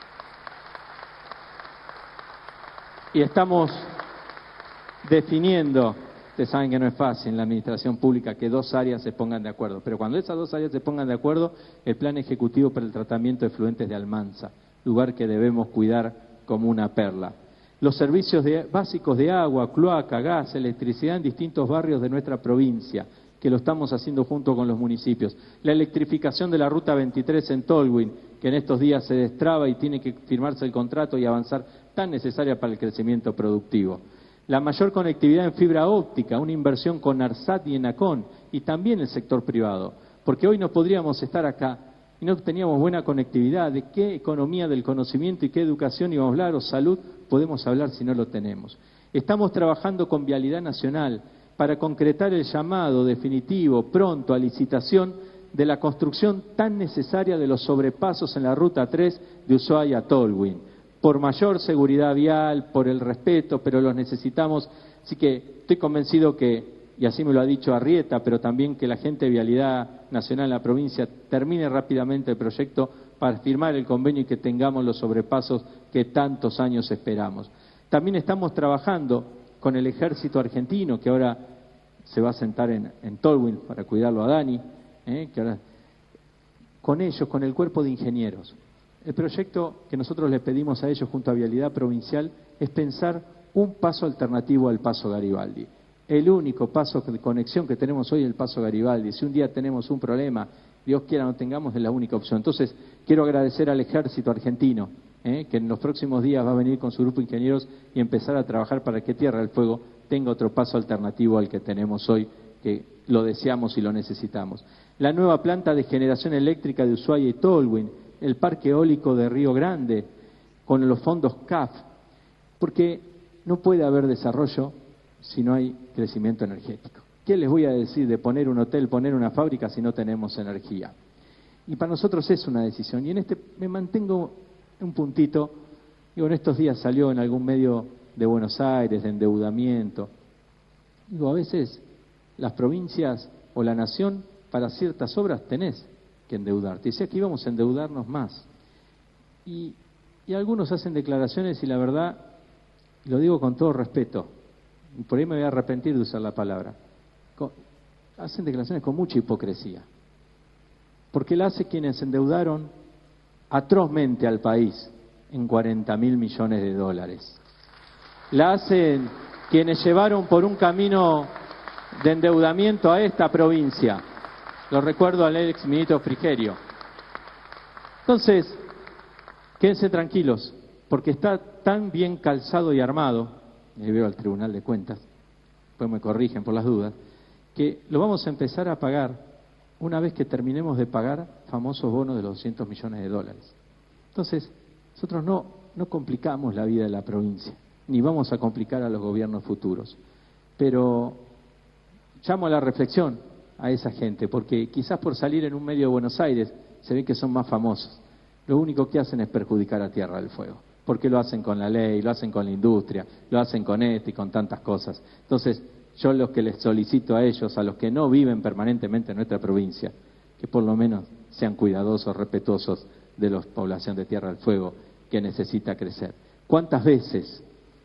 Y estamos definiendo, ustedes saben que no es fácil en la administración pública que 2 áreas se pongan de acuerdo, pero cuando esas 2 áreas se pongan de acuerdo, el plan ejecutivo para el tratamiento de efluentes de Almanza, lugar que debemos cuidar como una perla. Los servicios básicos de agua, cloaca, gas, electricidad en distintos barrios de nuestra provincia, que lo estamos haciendo junto con los municipios. La electrificación de la Ruta 23 en Tolwyn, que en estos días se destraba y tiene que firmarse el contrato y avanzar, tan necesaria para el crecimiento productivo. La mayor conectividad en fibra óptica, una inversión con ARSAT y ENACON, y también el sector privado, porque hoy no podríamos estar acá y no teníamos buena conectividad. ¿De qué economía del conocimiento y qué educación íbamos a hablar o salud podemos hablar si no lo tenemos? Estamos trabajando con Vialidad Nacional para concretar el llamado definitivo, pronto, a licitación de la construcción tan necesaria de los sobrepasos en la Ruta 3 de Ushuaia a Tolwyn, por mayor seguridad vial, por el respeto, pero los necesitamos. Así que estoy convencido que, y así me lo ha dicho Arrieta, pero también que la gente de Vialidad Nacional en la provincia termine rápidamente el proyecto para firmar el convenio y que tengamos los sobrepasos que tantos años esperamos. También estamos trabajando con el ejército argentino, que ahora se va a sentar en Tolwyn para cuidarlo a Dani, que ahora, con ellos, con el cuerpo de ingenieros, El proyecto que nosotros le pedimos a ellos junto a Vialidad Provincial es pensar un paso alternativo al Paso Garibaldi. El único paso de conexión que tenemos hoy es el Paso Garibaldi. Si un día tenemos un problema, Dios quiera no tengamos, es la única opción. Entonces, quiero agradecer al Ejército Argentino, que en los próximos días va a venir con su grupo de ingenieros y empezar a trabajar para que Tierra del Fuego tenga otro paso alternativo al que tenemos hoy, que lo deseamos y lo necesitamos. La nueva planta de generación eléctrica de Ushuaia y Tolwyn, el parque eólico de Río Grande, con los fondos CAF, porque no puede haber desarrollo si no hay crecimiento energético. ¿Qué les voy a decir de poner un hotel, poner una fábrica si no tenemos energía? Y para nosotros es una decisión. Y en este me mantengo un puntito. Digo, en estos días salió en algún medio de Buenos Aires de endeudamiento. Digo, a veces las provincias o la nación para ciertas obras tenés que endeudarte. Y si aquí vamos a endeudarnos más. Y algunos hacen declaraciones y la verdad, lo digo con todo respeto, y por ahí me voy a arrepentir de usar la palabra, hacen declaraciones con mucha hipocresía. Porque la hace quienes endeudaron atrozmente al país en 40.000 millones de dólares. La hacen quienes llevaron por un camino de endeudamiento a esta provincia. Lo recuerdo al ex ministro Frigerio. Entonces, quédense tranquilos, porque está tan bien calzado y armado, y veo al Tribunal de Cuentas, después me corrigen por las dudas, que lo vamos a empezar a pagar una vez que terminemos de pagar famosos bonos de los 200 millones de dólares. Entonces, nosotros no complicamos la vida de la provincia, ni vamos a complicar a los gobiernos futuros. Pero llamo a la reflexión a esa gente, porque quizás por salir en un medio de Buenos Aires se ve que son más famosos. Lo único que hacen es perjudicar a Tierra del Fuego, porque lo hacen con la ley, lo hacen con la industria, lo hacen con esto y con tantas cosas. Entonces, yo lo que les solicito a ellos, a los que no viven permanentemente en nuestra provincia, que por lo menos sean cuidadosos, respetuosos de la población de Tierra del Fuego, que necesita crecer. ¿Cuántas veces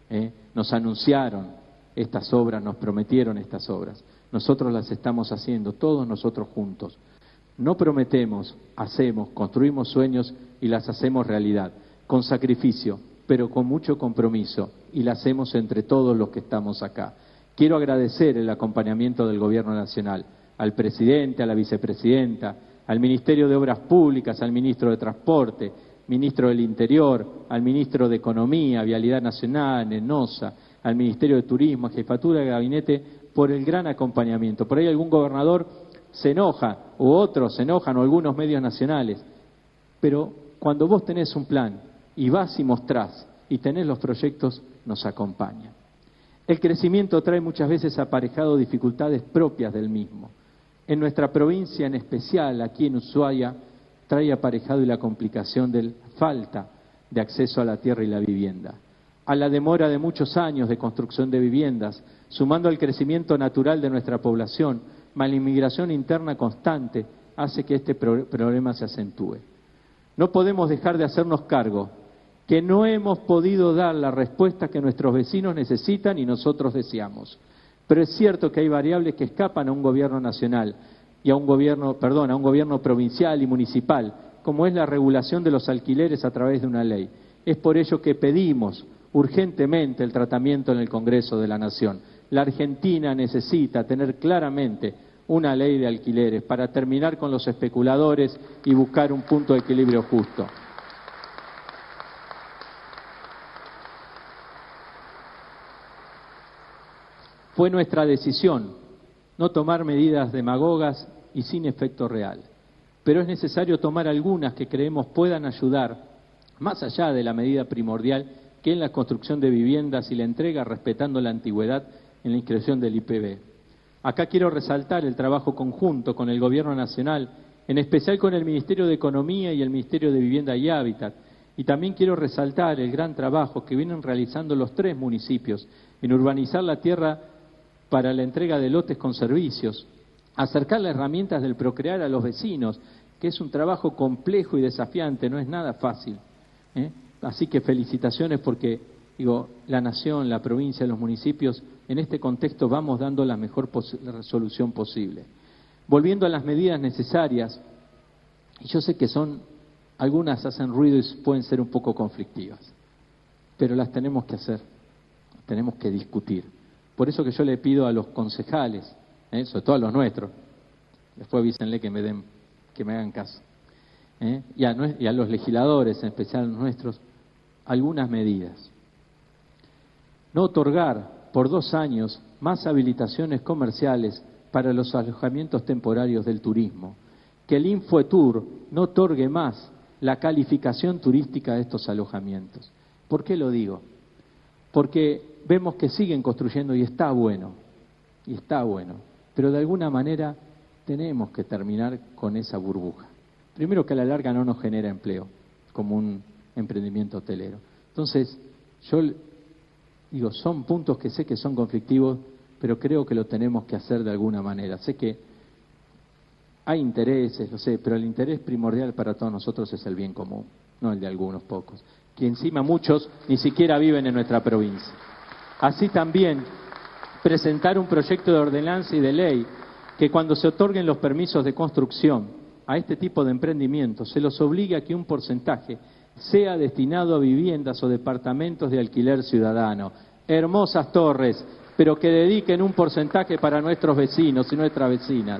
nos anunciaron estas obras, nos prometieron estas obras? Nosotros las estamos haciendo, todos nosotros juntos. No prometemos, hacemos, construimos sueños y las hacemos realidad, con sacrificio, pero con mucho compromiso, y las hacemos entre todos los que estamos acá. Quiero agradecer el acompañamiento del Gobierno Nacional, al presidente, a la vicepresidenta, al Ministerio de Obras Públicas, al Ministro de Transporte, Ministro del Interior, al Ministro de Economía, Vialidad Nacional, ENOSA, al Ministerio de Turismo, a Jefatura de Gabinete, por el gran acompañamiento. Por ahí algún gobernador se enoja, o otros se enojan, o algunos medios nacionales, pero cuando vos tenés un plan y vas y mostrás y tenés los proyectos, nos acompañan. El crecimiento trae muchas veces aparejado dificultades propias del mismo. En nuestra provincia en especial, aquí en Ushuaia, trae aparejado y la complicación de la falta de acceso a la tierra y la vivienda. A la demora de muchos años de construcción de viviendas, sumando al crecimiento natural de nuestra población, más la inmigración interna constante, hace que este problema se acentúe. No podemos dejar de hacernos cargo que no hemos podido dar la respuesta que nuestros vecinos necesitan y nosotros deseamos. Pero es cierto que hay variables que escapan a un gobierno nacional y a un gobierno provincial y municipal, como es la regulación de los alquileres a través de una ley. Es por ello que pedimos urgentemente el tratamiento en el Congreso de la Nación. La Argentina necesita tener claramente una ley de alquileres para terminar con los especuladores y buscar un punto de equilibrio justo. Fue nuestra decisión no tomar medidas demagogas y sin efecto real, pero es necesario tomar algunas que creemos puedan ayudar, más allá de la medida primordial que es la construcción de viviendas y la entrega respetando la antigüedad en la inscripción del IPB. Acá quiero resaltar el trabajo conjunto con el Gobierno Nacional, en especial con el Ministerio de Economía y el Ministerio de Vivienda y Hábitat, y también quiero resaltar el gran trabajo que vienen realizando los 3 municipios en urbanizar la tierra para la entrega de lotes con servicios, acercar las herramientas del Procrear a los vecinos, que es un trabajo complejo y desafiante, no es nada fácil. Así que felicitaciones porque, la nación, la provincia, los municipios, en este contexto vamos dando la mejor solución posible. Volviendo a las medidas necesarias, y yo sé que son algunas hacen ruido y pueden ser un poco conflictivas, pero las tenemos que hacer, tenemos que discutir. Por eso que yo le pido a los concejales, sobre todo a los nuestros, después avísenle que me hagan caso, y a los legisladores, en especial los nuestros, algunas medidas. No otorgar por 2 años más habilitaciones comerciales para los alojamientos temporarios del turismo. Que el Infoetour no otorgue más la calificación turística de estos alojamientos. ¿Por qué lo digo? Porque vemos que siguen construyendo y está bueno, pero de alguna manera tenemos que terminar con esa burbuja. Primero, que a la larga no nos genera empleo, como un emprendimiento hotelero. Entonces, yo digo, son puntos que sé que son conflictivos, pero creo que lo tenemos que hacer de alguna manera. Sé que hay intereses, lo sé, pero el interés primordial para todos nosotros es el bien común, no el de algunos pocos, que encima muchos ni siquiera viven en nuestra provincia. Así también, presentar un proyecto de ordenanza y de ley que cuando se otorguen los permisos de construcción a este tipo de emprendimientos se los obligue a que un porcentaje sea destinado a viviendas o departamentos de alquiler ciudadano. Hermosas torres, pero que dediquen un porcentaje para nuestros vecinos y nuestras vecinas.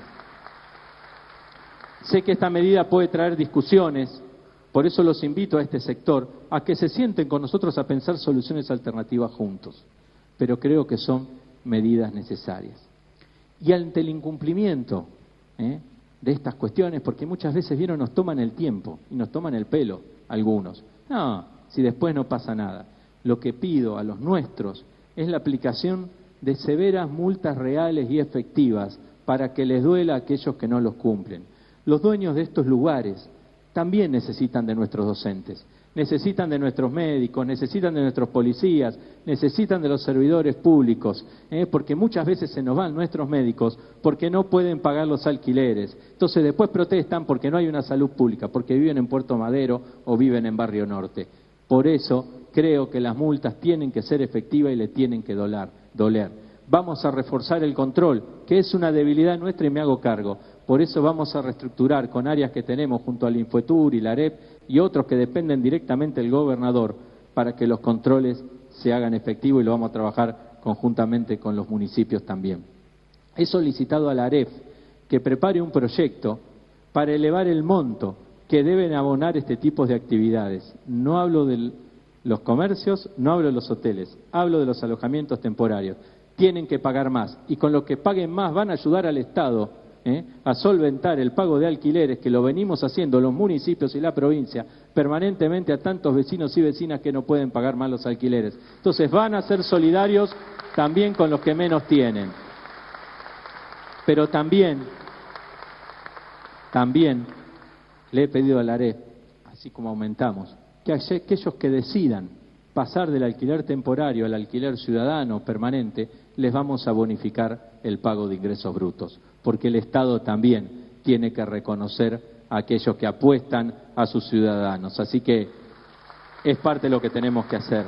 Sé que esta medida puede traer discusiones, por eso los invito a este sector a que se sienten con nosotros a pensar soluciones alternativas juntos, pero creo que son medidas necesarias. Y ante el incumplimiento de estas cuestiones, porque muchas veces nos toman el tiempo y nos toman el pelo algunos. No, si después no pasa nada. Lo que pido a los nuestros es la aplicación de severas multas reales y efectivas para que les duela a aquellos que no los cumplen. Los dueños de estos lugares también necesitan de nuestros docentes, necesitan de nuestros médicos, necesitan de nuestros policías, necesitan de los servidores públicos, porque muchas veces se nos van nuestros médicos porque no pueden pagar los alquileres. Entonces después protestan porque no hay una salud pública, porque viven en Puerto Madero o viven en Barrio Norte. Por eso creo que las multas tienen que ser efectivas y le tienen que doler. Vamos a reforzar el control, que es una debilidad nuestra y me hago cargo. Por eso vamos a reestructurar con áreas que tenemos junto al Infoetour y la AREP y otros que dependen directamente del gobernador para que los controles se hagan efectivos y lo vamos a trabajar conjuntamente con los municipios también. He solicitado a la AREP que prepare un proyecto para elevar el monto que deben abonar este tipo de actividades. No hablo de los comercios, no hablo de los hoteles, hablo de los alojamientos temporarios. Tienen que pagar más y con lo que paguen más van a ayudar al Estado a solventar el pago de alquileres que lo venimos haciendo los municipios y la provincia permanentemente a tantos vecinos y vecinas que no pueden pagar más los alquileres. Entonces van a ser solidarios también con los que menos tienen. Pero también le he pedido a la AREP, así como aumentamos, que aquellos que decidan pasar del alquiler temporario al alquiler ciudadano permanente, les vamos a bonificar el pago de ingresos brutos, porque el Estado también tiene que reconocer a aquellos que apuestan a sus ciudadanos. Así que es parte de lo que tenemos que hacer.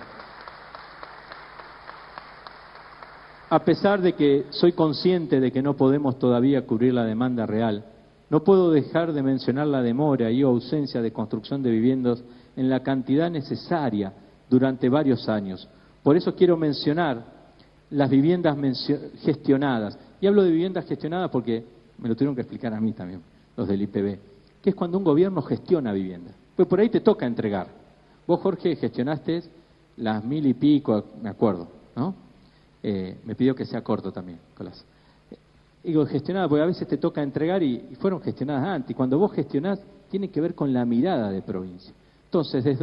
A pesar de que soy consciente de que no podemos todavía cubrir la demanda real, no puedo dejar de mencionar la demora y ausencia de construcción de viviendas en la cantidad necesaria durante varios años. Por eso quiero mencionar las viviendas gestionadas. Y hablo de viviendas gestionadas porque me lo tuvieron que explicar a mí también, los del IPB, que es cuando un gobierno gestiona viviendas. Pues por ahí te toca entregar. Vos, Jorge, gestionaste las 1000 y pico, me acuerdo, ¿no? Me pidió que sea corto también, Colás. Digo gestionada porque a veces te toca entregar y fueron gestionadas antes. Y cuando vos gestionás, tiene que ver con la mirada de provincia. Entonces, desde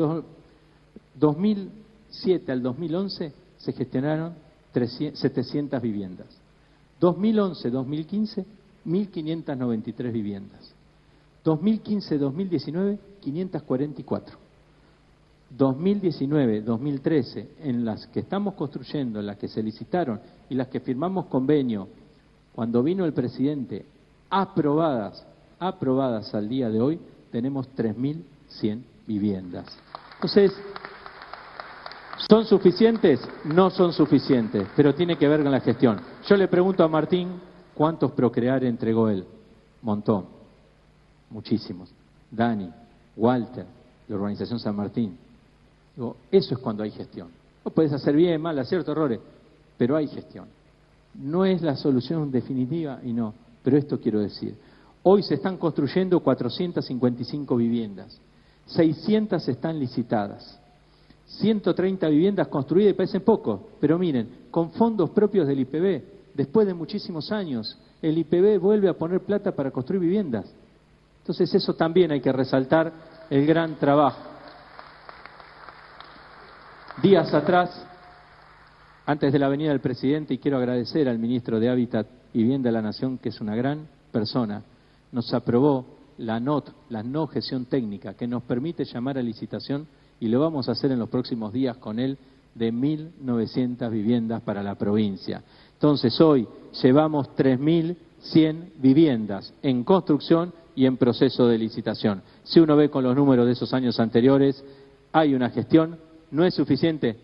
2007 al 2011 se gestionaron 700 viviendas. 2011-2015, 1.593 viviendas. 2015-2019, 544. 2019-2013, en las que estamos construyendo, en las que se licitaron y las que firmamos convenio, cuando vino el presidente, aprobadas al día de hoy, tenemos 3.100 viviendas. Entonces, ¿son suficientes? No son suficientes, pero tiene que ver con la gestión. Yo le pregunto a Martín, ¿cuántos Procrear entregó él? Montón, muchísimos. Dani, Walter, la urbanización San Martín. Digo, eso es cuando hay gestión. No puedes hacer bien, mal, acierto, errores, pero hay gestión. No es la solución definitiva y no, pero esto quiero decir. Hoy se están construyendo 455 viviendas, 600 están licitadas, 130 viviendas construidas y parecen poco, pero miren, con fondos propios del IPB, después de muchísimos años, el IPB vuelve a poner plata para construir viviendas. Entonces eso también hay que resaltar el gran trabajo. Días atrás, antes de la venida del presidente, y quiero agradecer al ministro de Hábitat y Vivienda de la Nación, que es una gran persona, nos aprobó la NOT, la no gestión técnica, que nos permite llamar a licitación, y lo vamos a hacer en los próximos días con él, de 1.900 viviendas para la provincia. Entonces hoy llevamos 3.100 viviendas en construcción y en proceso de licitación. Si uno ve con los números de esos años anteriores, hay una gestión. No es suficiente,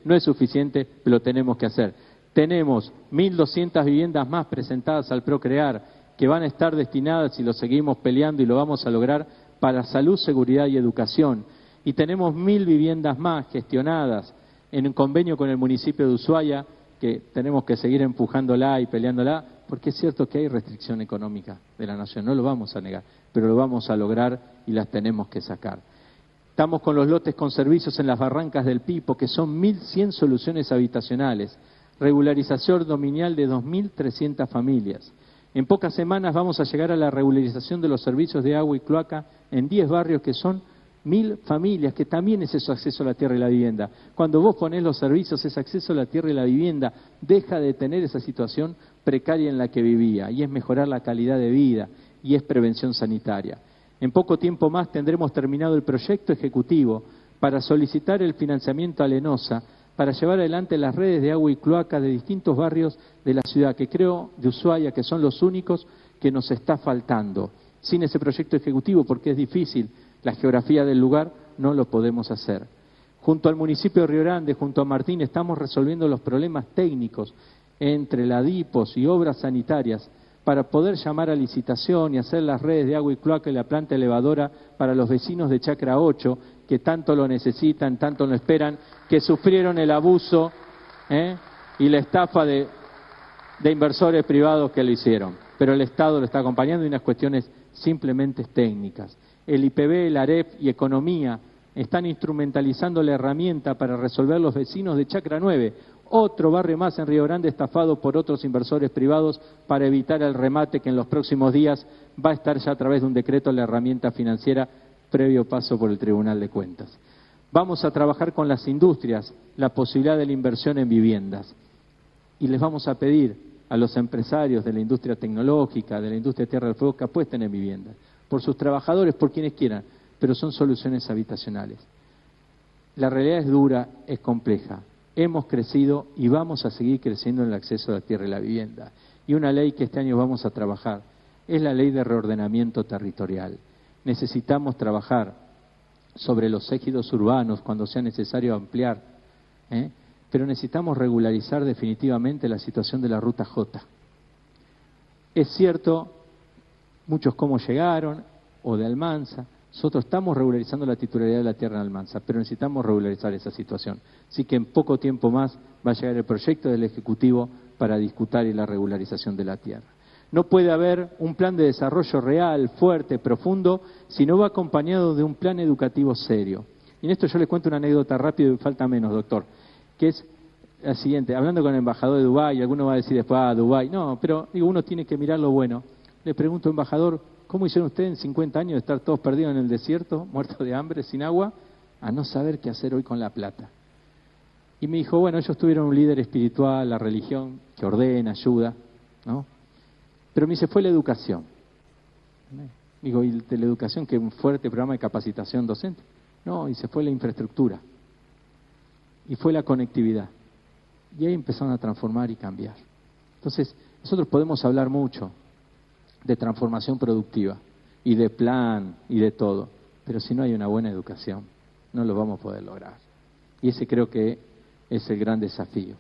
pero lo tenemos que hacer. Tenemos 1.200 viviendas más presentadas al Procrear, que van a estar destinadas, si lo seguimos peleando y lo vamos a lograr, para salud, seguridad y educación. Y tenemos 1.000 viviendas más gestionadas en un convenio con el municipio de Ushuaia, que tenemos que seguir empujándola y peleándola, porque es cierto que hay restricción económica de la nación, no lo vamos a negar, pero lo vamos a lograr y las tenemos que sacar. Estamos con los lotes con servicios en las barrancas del Pipo, que son 1.100 soluciones habitacionales, regularización dominial de 2.300 familias. En pocas semanas vamos a llegar a la regularización de los servicios de agua y cloaca en 10 barrios que son 1.000 familias, que también es eso, acceso a la tierra y la vivienda. Cuando vos ponés los servicios, ese acceso a la tierra y la vivienda deja de tener esa situación precaria en la que vivía, y es mejorar la calidad de vida, y es prevención sanitaria. En poco tiempo más tendremos terminado el proyecto ejecutivo para solicitar el financiamiento a Lenosa para llevar adelante las redes de agua y cloaca de distintos barrios de la ciudad, que creo, de Ushuaia, que son los únicos que nos está faltando. Sin ese proyecto ejecutivo, porque es difícil, la geografía del lugar, no lo podemos hacer. Junto al municipio de Río Grande, junto a Martín, estamos resolviendo los problemas técnicos entre la DIPOS y obras sanitarias para poder llamar a licitación y hacer las redes de agua y cloaca y la planta elevadora para los vecinos de Chacra 8, que tanto lo necesitan, tanto lo esperan, que sufrieron el abuso y la estafa de inversores privados que lo hicieron. Pero el Estado lo está acompañando y unas cuestiones simplemente técnicas. El IPB, el AREF y Economía están instrumentalizando la herramienta para resolver los vecinos de Chacra 9, otro barrio más en Río Grande estafado por otros inversores privados para evitar el remate que en los próximos días va a estar ya a través de un decreto la herramienta financiera previo paso por el Tribunal de Cuentas. Vamos a trabajar con las industrias la posibilidad de la inversión en viviendas y les vamos a pedir a los empresarios de la industria tecnológica, de la industria de Tierra del Fuego, que apuesten en viviendas, por sus trabajadores, por quienes quieran, pero son soluciones habitacionales. La realidad es dura, es compleja. Hemos crecido y vamos a seguir creciendo en el acceso a la tierra y la vivienda. Y una ley que este año vamos a trabajar es la ley de reordenamiento territorial. Necesitamos trabajar sobre los ejidos urbanos cuando sea necesario ampliar, pero necesitamos regularizar definitivamente la situación de la Ruta J. Es cierto, muchos cómo llegaron, o de Almanza. Nosotros estamos regularizando la titularidad de la tierra en Almanza, pero necesitamos regularizar esa situación. Así que en poco tiempo más va a llegar el proyecto del Ejecutivo para discutir la regularización de la tierra. No puede haber un plan de desarrollo real, fuerte, profundo, si no va acompañado de un plan educativo serio. Y en esto yo les cuento una anécdota rápido y falta menos, doctor, que es la siguiente. Hablando con el embajador de Dubái, alguno va a decir después, Dubái. No, pero digo, uno tiene que mirar lo bueno. Le pregunto, embajador, ¿cómo hicieron ustedes en 50 años de estar todos perdidos en el desierto, muertos de hambre, sin agua, a no saber qué hacer hoy con la plata? Y me dijo, bueno, ellos tuvieron un líder espiritual, la religión, que ordena, ayuda, ¿no? Pero me dice, fue la educación. Digo, ¿y de la educación que un fuerte programa de capacitación docente? No, dice, fue la infraestructura. Y fue la conectividad. Y ahí empezaron a transformar y cambiar. Entonces, nosotros podemos hablar mucho de transformación productiva y de plan y de todo, pero si no hay una buena educación no lo vamos a poder lograr, y ese creo que es el gran desafío,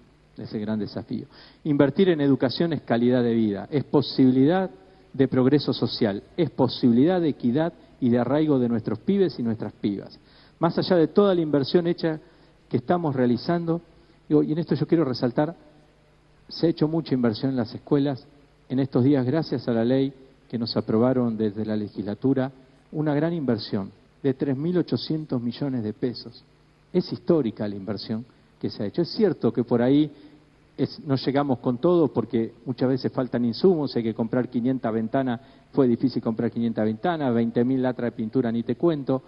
Invertir en educación es calidad de vida, es posibilidad de progreso social, es posibilidad de equidad y de arraigo de nuestros pibes y nuestras pibas. Más allá de toda la inversión hecha que estamos realizando, y en esto yo quiero resaltar, se ha hecho mucha inversión en las escuelas en estos días gracias a la ley que nos aprobaron desde la legislatura, una gran inversión de 3.800 millones de pesos. Es histórica la inversión que se ha hecho. Es cierto que por ahí no llegamos con todo porque muchas veces faltan insumos, hay que comprar 500 ventanas, fue difícil comprar 500 ventanas, 20.000 latras de pintura ni te cuento,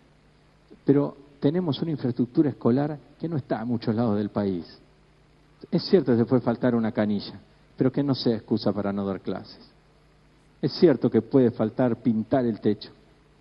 pero tenemos una infraestructura escolar que no está a muchos lados del país. Es cierto que puede faltar una canilla, pero que no sea excusa para no dar clases. Es cierto que puede faltar pintar el techo,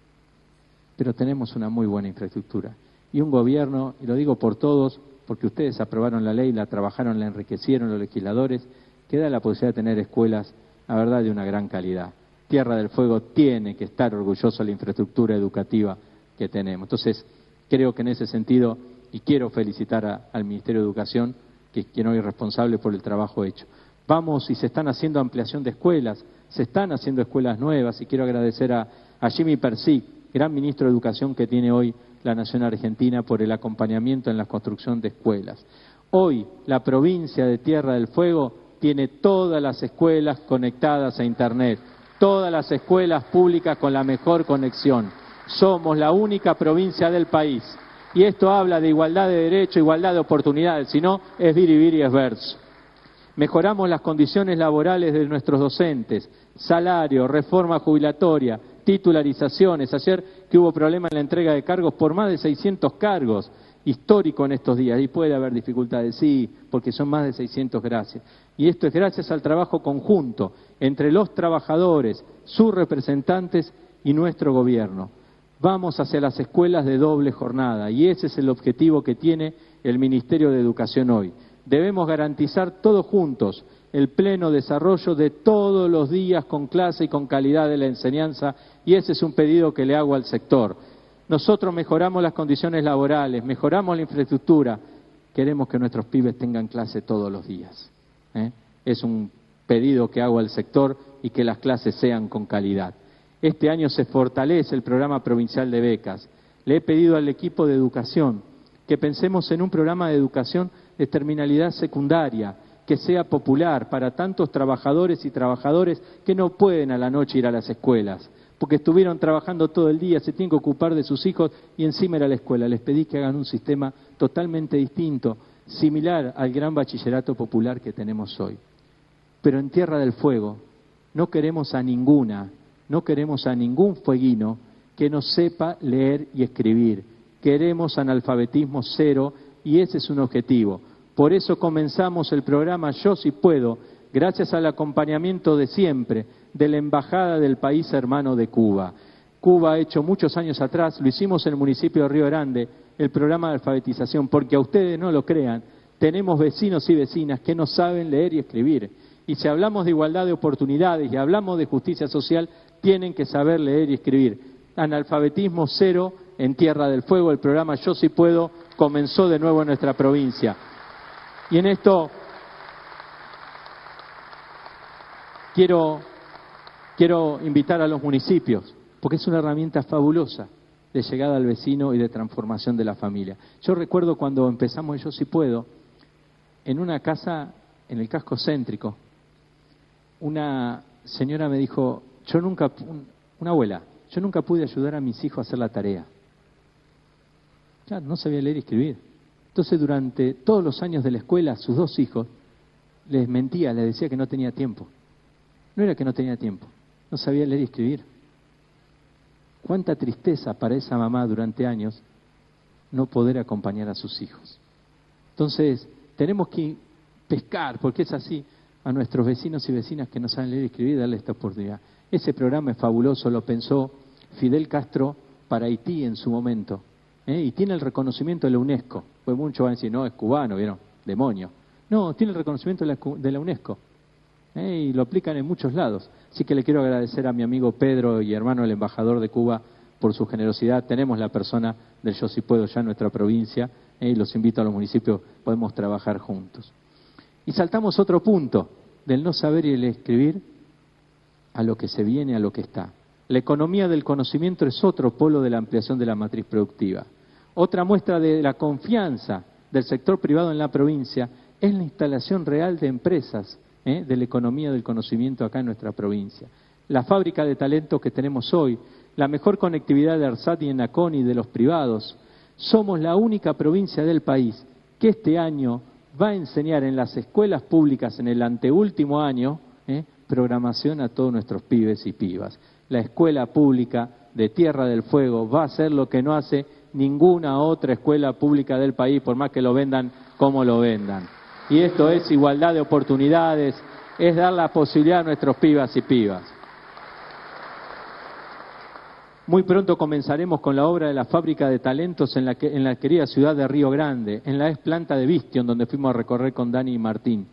pero tenemos una muy buena infraestructura. Y un gobierno, y lo digo por todos, porque ustedes aprobaron la ley, la trabajaron, la enriquecieron los legisladores, que da la posibilidad de tener escuelas, la verdad, de una gran calidad. Tierra del Fuego tiene que estar orgulloso de la infraestructura educativa que tenemos. Entonces, creo que en ese sentido, y quiero felicitar al Ministerio de Educación, que es quien hoy es responsable por el trabajo hecho. Vamos, y se están haciendo ampliación de escuelas, se están haciendo escuelas nuevas, y quiero agradecer a Jimmy Persic, gran ministro de Educación que tiene hoy la Nación Argentina, por el acompañamiento en la construcción de escuelas. Hoy, la provincia de Tierra del Fuego tiene todas las escuelas conectadas a Internet, todas las escuelas públicas con la mejor conexión. Somos la única provincia del país. Y esto habla de igualdad de derechos, igualdad de oportunidades, si no, es biribiri, es verso. Mejoramos las condiciones laborales de nuestros docentes, salario, reforma jubilatoria, titularizaciones. Ayer que hubo problema en la entrega de cargos por más de 600 cargos, histórico en estos días, y puede haber dificultades, sí, porque son más de 600 gracias. Y esto es gracias al trabajo conjunto entre los trabajadores, sus representantes y nuestro gobierno. Vamos hacia las escuelas de doble jornada, y ese es el objetivo que tiene el Ministerio de Educación hoy. Debemos garantizar todos juntos el pleno desarrollo de todos los días con clase y con calidad de la enseñanza, y ese es un pedido que le hago al sector. Nosotros mejoramos las condiciones laborales, mejoramos la infraestructura, queremos que nuestros pibes tengan clase todos los días. Es un pedido que hago al sector, y que las clases sean con calidad. Este año se fortalece el programa provincial de becas. Le he pedido al equipo de educación que pensemos en un programa de educación de terminalidad secundaria, que sea popular para tantos trabajadores y trabajadoras que no pueden a la noche ir a las escuelas, porque estuvieron trabajando todo el día, se tienen que ocupar de sus hijos y encima ir a la escuela. Les pedí que hagan un sistema totalmente distinto, similar al gran bachillerato popular que tenemos hoy. Pero en Tierra del Fuego no queremos a ningún fueguino que no sepa leer y escribir. Queremos analfabetismo cero, y ese es un objetivo. Por eso comenzamos el programa Yo Sí Puedo, gracias al acompañamiento de siempre de la Embajada del país hermano de Cuba. Cuba ha hecho muchos años atrás, lo hicimos en el municipio de Río Grande, el programa de alfabetización, porque a ustedes no lo crean, tenemos vecinos y vecinas que no saben leer y escribir. Y si hablamos de igualdad de oportunidades y hablamos de justicia social, tienen que saber leer y escribir. Analfabetismo cero en Tierra del Fuego, el programa Yo Sí Puedo comenzó de nuevo en nuestra provincia. Y en esto quiero invitar a los municipios, porque es una herramienta fabulosa de llegada al vecino y de transformación de la familia. Yo recuerdo cuando empezamos Yo Sí Puedo, en una casa en el casco céntrico, una señora me dijo, una abuela, yo nunca pude ayudar a mis hijos a hacer la tarea. Claro, no sabía leer y escribir. Entonces, durante todos los años de la escuela, sus dos hijos, les mentía, les decía que no tenía tiempo. No era que no tenía tiempo, no sabía leer y escribir. Cuánta tristeza para esa mamá durante años no poder acompañar a sus hijos. Entonces, tenemos que pescar, porque es así, a nuestros vecinos y vecinas que no saben leer y escribir, y darle esta oportunidad. Ese programa es fabuloso, lo pensó Fidel Castro para Haití en su momento, y tiene el reconocimiento de la UNESCO. Pues muchos van a decir, no, es cubano, ¿vieron? Demonio. No, tiene el reconocimiento de la UNESCO, y lo aplican en muchos lados. Así que le quiero agradecer a mi amigo Pedro y hermano el embajador de Cuba por su generosidad. Tenemos la persona del Yo Sí Puedo ya en nuestra provincia, y los invito a los municipios, podemos trabajar juntos. Y saltamos otro punto, del no saber y el escribir, a lo que se viene, a lo que está. La economía del conocimiento es otro polo de la ampliación de la matriz productiva. Otra muestra de la confianza del sector privado en la provincia es la instalación real de empresas de la economía del conocimiento acá en nuestra provincia. La fábrica de talentos que tenemos hoy, la mejor conectividad de ARSAT y ENACON y de los privados. Somos la única provincia del país que este año va a enseñar en las escuelas públicas en el anteúltimo año programación a todos nuestros pibes y pibas. La escuela pública de Tierra del Fuego va a hacer lo que no hace ninguna otra escuela pública del país, por más que lo vendan como lo vendan. Y esto es igualdad de oportunidades, es dar la posibilidad a nuestros pibas y pibas. Muy pronto comenzaremos con la obra de la fábrica de talentos en la querida ciudad de Río Grande, en la ex planta de Vistion, donde fuimos a recorrer con Dani y Martín.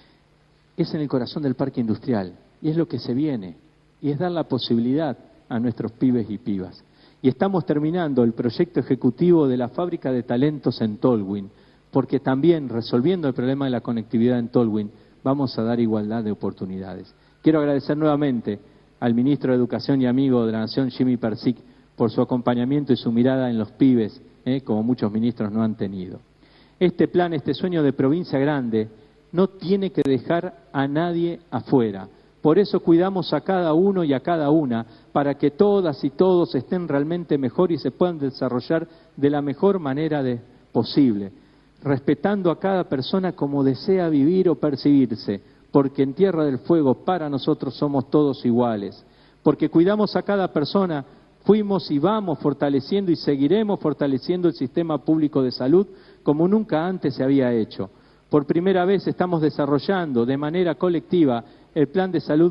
Es en el corazón del parque industrial, y es lo que se viene, y es dar la posibilidad a nuestros pibes y pibas. Y estamos terminando el proyecto ejecutivo de la fábrica de talentos en Tolwyn, porque también, resolviendo el problema de la conectividad en Tolwyn, vamos a dar igualdad de oportunidades. Quiero agradecer nuevamente al ministro de Educación y amigo de la Nación, Jimmy Persic, por su acompañamiento y su mirada en los pibes, como muchos ministros no han tenido. Este plan, este sueño de provincia grande, no tiene que dejar a nadie afuera. Por eso cuidamos a cada uno y a cada una, para que todas y todos estén realmente mejor y se puedan desarrollar de la mejor manera posible, respetando a cada persona como desea vivir o percibirse, porque en Tierra del Fuego para nosotros somos todos iguales, porque cuidamos a cada persona, fuimos y vamos fortaleciendo y seguiremos fortaleciendo el sistema público de salud como nunca antes se había hecho. Por primera vez estamos desarrollando de manera colectiva el Plan de Salud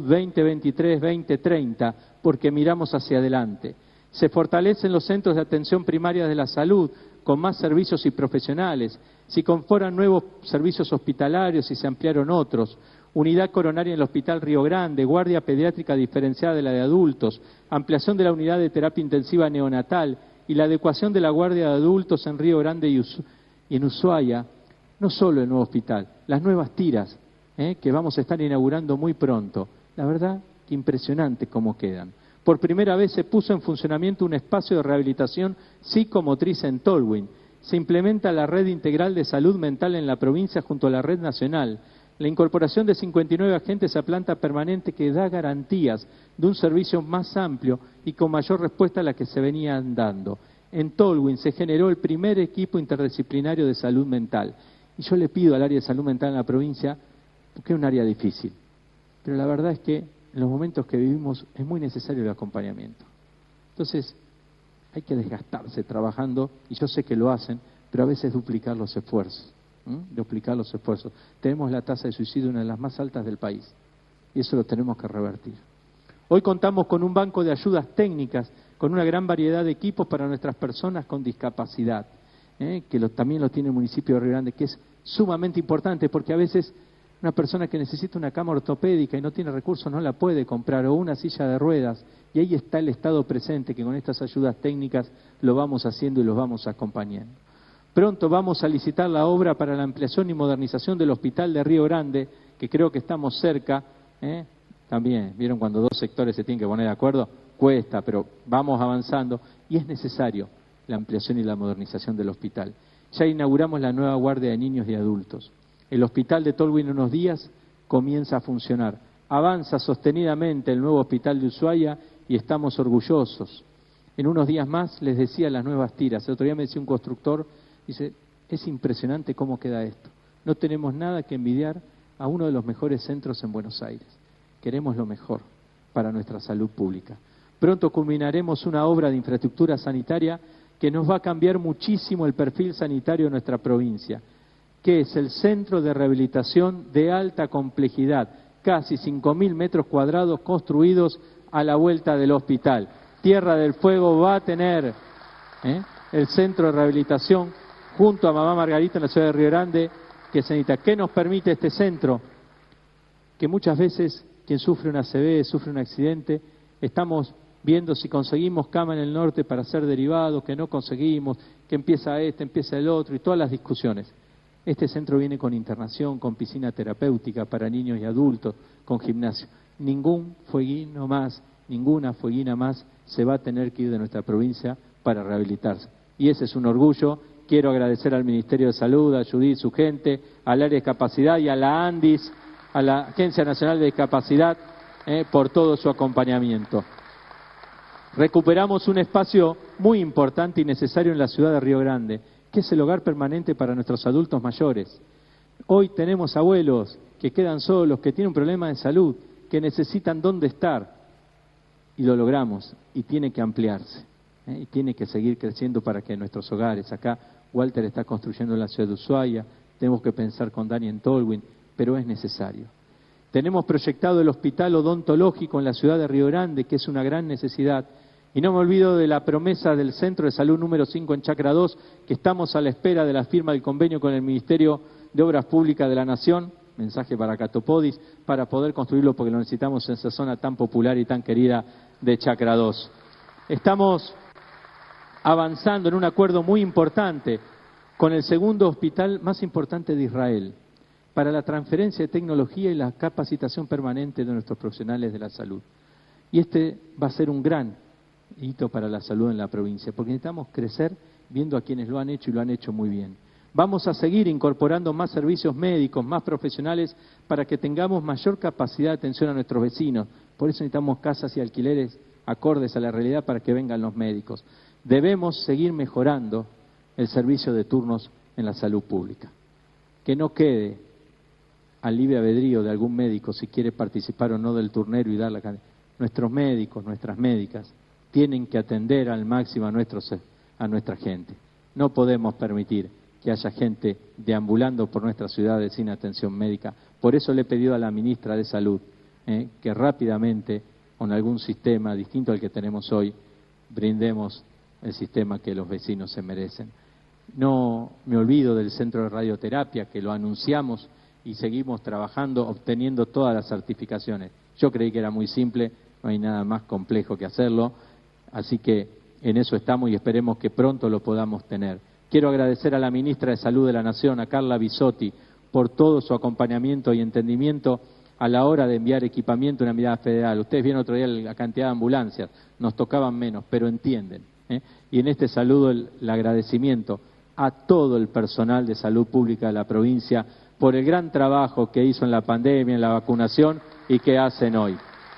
2023-2030, porque miramos hacia adelante. Se fortalecen los centros de atención primaria de la salud con más servicios y profesionales, se incorporan nuevos servicios hospitalarios y se ampliaron otros, unidad coronaria en el Hospital Río Grande, guardia pediátrica diferenciada de la de adultos, ampliación de la unidad de terapia intensiva neonatal y la adecuación de la guardia de adultos en Río Grande y en Ushuaia. No solo el nuevo hospital, las nuevas tiras que vamos a estar inaugurando muy pronto. La verdad que impresionante cómo quedan. Por primera vez se puso en funcionamiento un espacio de rehabilitación psicomotriz en Tolwyn. Se implementa la red integral de salud mental en la provincia junto a la red nacional. La incorporación de 59 agentes a planta permanente que da garantías de un servicio más amplio y con mayor respuesta a la que se venían dando. En Tolwyn se generó el primer equipo interdisciplinario de salud mental. Y yo le pido al área de salud mental en la provincia, porque es un área difícil, pero la verdad es que en los momentos que vivimos es muy necesario el acompañamiento. Entonces, hay que desgastarse trabajando, y yo sé que lo hacen, pero a veces duplicar los esfuerzos. Duplicar los esfuerzos. Tenemos la tasa de suicidio una de las más altas del país, y eso lo tenemos que revertir. Hoy contamos con un banco de ayudas técnicas, con una gran variedad de equipos para nuestras personas con discapacidad, que también lo tiene el municipio de Río Grande, que es sumamente importante, porque a veces una persona que necesita una cama ortopédica y no tiene recursos no la puede comprar, o una silla de ruedas, y ahí está el Estado presente, que con estas ayudas técnicas lo vamos haciendo y los vamos acompañando. Pronto vamos a licitar la obra para la ampliación y modernización del Hospital de Río Grande, que creo que estamos cerca. También, ¿vieron cuando dos sectores se tienen que poner de acuerdo? Cuesta, pero vamos avanzando, y es necesario la ampliación y la modernización del hospital. Ya inauguramos la nueva guardia de niños y adultos. El hospital de Tolwyn en unos días comienza a funcionar. Avanza sostenidamente el nuevo hospital de Ushuaia y estamos orgullosos. En unos días más les decía las nuevas tiras. El otro día me decía un constructor, dice, es impresionante cómo queda esto. No tenemos nada que envidiar a uno de los mejores centros en Buenos Aires. Queremos lo mejor para nuestra salud pública. Pronto culminaremos una obra de infraestructura sanitaria que nos va a cambiar muchísimo el perfil sanitario de nuestra provincia, que es el Centro de Rehabilitación de Alta Complejidad, casi 5.000 metros cuadrados construidos a la vuelta del hospital. Tierra del Fuego va a tener el Centro de Rehabilitación junto a Mamá Margarita en la ciudad de Río Grande, que se necesita. ¿Qué nos permite este centro? Que muchas veces quien sufre una ACV, sufre un accidente, estamos viendo si conseguimos cama en el norte para hacer derivados, que no conseguimos, que empieza empieza el otro, y todas las discusiones. Este centro viene con internación, con piscina terapéutica para niños y adultos, con gimnasio. Ningún fueguino más, ninguna fueguina más se va a tener que ir de nuestra provincia para rehabilitarse. Y ese es un orgullo. Quiero agradecer al Ministerio de Salud, a Judith, su gente, al área de discapacidad y a la ANDIS, a la Agencia Nacional de Discapacidad, por todo su acompañamiento. Recuperamos un espacio muy importante y necesario en la ciudad de Río Grande, que es el hogar permanente para nuestros adultos mayores. Hoy tenemos abuelos que quedan solos, que tienen un problema de salud, que necesitan dónde estar, y lo logramos, y tiene que ampliarse, y tiene que seguir creciendo para que nuestros hogares, acá Walter está construyendo en la ciudad de Ushuaia, tenemos que pensar con Dani en Tolwyn, pero es necesario. Tenemos proyectado el hospital odontológico en la ciudad de Río Grande, que es una gran necesidad, y no me olvido de la promesa del Centro de Salud número 5 en Chacra 2, que estamos a la espera de la firma del convenio con el Ministerio de Obras Públicas de la Nación, mensaje para Catopodis, para poder construirlo porque lo necesitamos en esa zona tan popular y tan querida de Chacra 2. Estamos avanzando en un acuerdo muy importante con el segundo hospital más importante de Israel para la transferencia de tecnología y la capacitación permanente de nuestros profesionales de la salud. Y este va a ser un gran hito para la salud en la provincia, porque necesitamos crecer viendo a quienes lo han hecho y lo han hecho muy bien. Vamos a seguir incorporando más servicios médicos, más profesionales, para que tengamos mayor capacidad de atención a nuestros vecinos. Por eso necesitamos casas y alquileres acordes a la realidad para que vengan los médicos. Debemos seguir mejorando el servicio de turnos en la salud pública. Que no quede al libre albedrío de algún médico si quiere participar o no del turnero y dar la cantidad. Nuestros médicos, nuestras médicas, tienen que atender al máximo a nuestra gente. No podemos permitir que haya gente deambulando por nuestras ciudades sin atención médica. Por eso le he pedido a la ministra de Salud que rápidamente, con algún sistema distinto al que tenemos hoy, brindemos el sistema que los vecinos se merecen. No me olvido del centro de radioterapia, que lo anunciamos y seguimos trabajando, obteniendo todas las certificaciones. Yo creí que era muy simple, no hay nada más complejo que hacerlo, así que en eso estamos y esperemos que pronto lo podamos tener. Quiero agradecer a la ministra de Salud de la Nación, a Carla Bisotti, por todo su acompañamiento y entendimiento a la hora de enviar equipamiento a una mirada federal. Ustedes vieron otro día la cantidad de ambulancias, nos tocaban menos, pero entienden. Y en este saludo el agradecimiento a todo el personal de salud pública de la provincia por el gran trabajo que hizo en la pandemia, en la vacunación y que hacen hoy.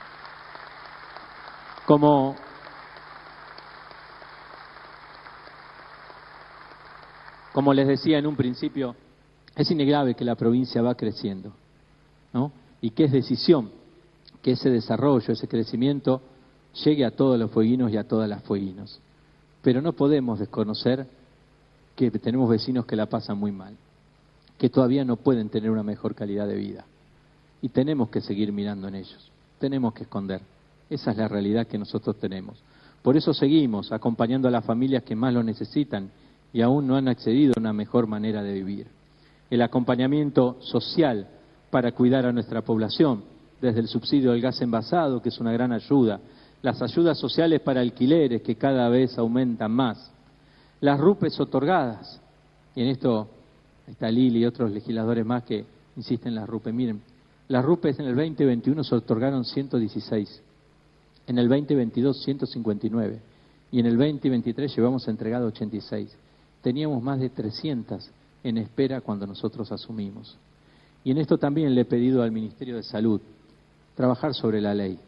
Como les decía en un principio, es innegable que la provincia va creciendo, ¿no? Y que es decisión que ese desarrollo, ese crecimiento, llegue a todos los fueguinos y a todas las fueguinos. Pero no podemos desconocer que tenemos vecinos que la pasan muy mal, que todavía no pueden tener una mejor calidad de vida. Y tenemos que seguir mirando en ellos, tenemos que esconder. Esa es la realidad que nosotros tenemos. Por eso seguimos acompañando a las familias que más lo necesitan y aún no han accedido a una mejor manera de vivir. El acompañamiento social para cuidar a nuestra población, desde el subsidio del gas envasado, que es una gran ayuda, las ayudas sociales para alquileres, que cada vez aumentan más, las RUPES otorgadas, y en esto está Lili y otros legisladores más que insisten en las RUPES. Miren, las RUPES en el 2021 se otorgaron 116, en el 2022 159, y en el 2023 llevamos entregado 86. Teníamos más de 300 en espera cuando nosotros asumimos. Y en esto también le he pedido al Ministerio de Salud trabajar sobre la ley.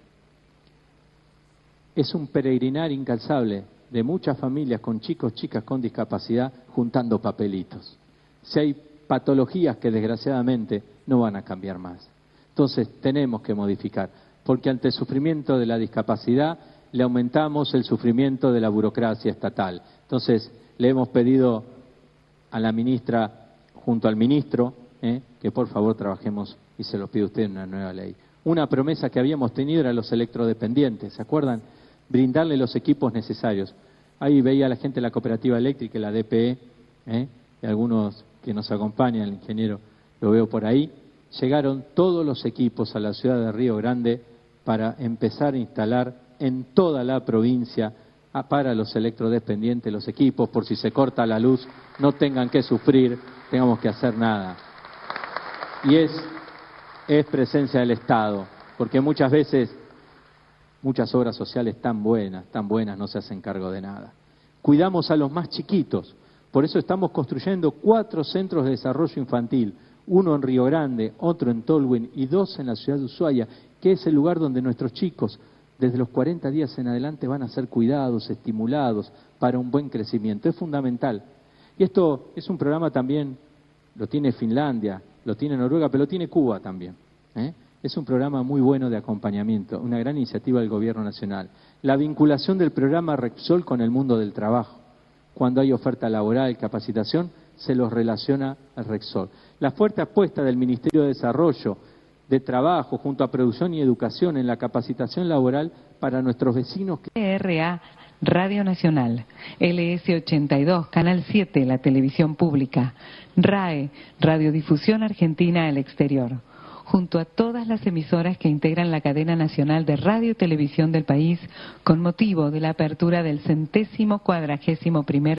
Es un peregrinar incansable de muchas familias con chicos, chicas con discapacidad juntando papelitos. Si hay patologías que desgraciadamente no van a cambiar más. Entonces tenemos que modificar, porque ante el sufrimiento de la discapacidad le aumentamos el sufrimiento de la burocracia estatal. Entonces le hemos pedido a la ministra, junto al ministro, que por favor trabajemos, y se lo pido a usted, en una nueva ley. Una promesa que habíamos tenido era los electrodependientes, ¿se acuerdan? Brindarle los equipos necesarios. Ahí veía a la gente de la cooperativa eléctrica, la DPE, y algunos que nos acompañan, el ingeniero lo veo por ahí, llegaron todos los equipos a la ciudad de Río Grande para empezar a instalar en toda la provincia para los electrodependientes los equipos, por si se corta la luz, no tengan que sufrir, tengamos que hacer nada. Y es presencia del Estado, porque muchas veces, muchas obras sociales tan buenas, no se hacen cargo de nada. cuidamos a los más chiquitos. Por eso estamos construyendo 4 centros de desarrollo infantil, uno en Río Grande, otro en Tolwyn y 2 en la ciudad de Ushuaia, que es el lugar donde nuestros chicos, desde los 40 días en adelante, van a ser cuidados, estimulados para un buen crecimiento. Es fundamental. Y esto es un programa también, lo tiene Finlandia, lo tiene Noruega, pero lo tiene Cuba también. Es un programa muy bueno de acompañamiento, una gran iniciativa del Gobierno Nacional. La vinculación del programa Repsol con el mundo del trabajo. Cuando hay oferta laboral, capacitación, se los relaciona al Repsol. La fuerte apuesta del Ministerio de Desarrollo, de Trabajo, junto a Producción y Educación en la capacitación laboral para nuestros vecinos. RA, Radio Nacional, LS82, Canal 7, la televisión pública, RAE, Radiodifusión Argentina al exterior, junto a todas las emisoras que integran la cadena nacional de radio y televisión del país, con motivo de la apertura del 141º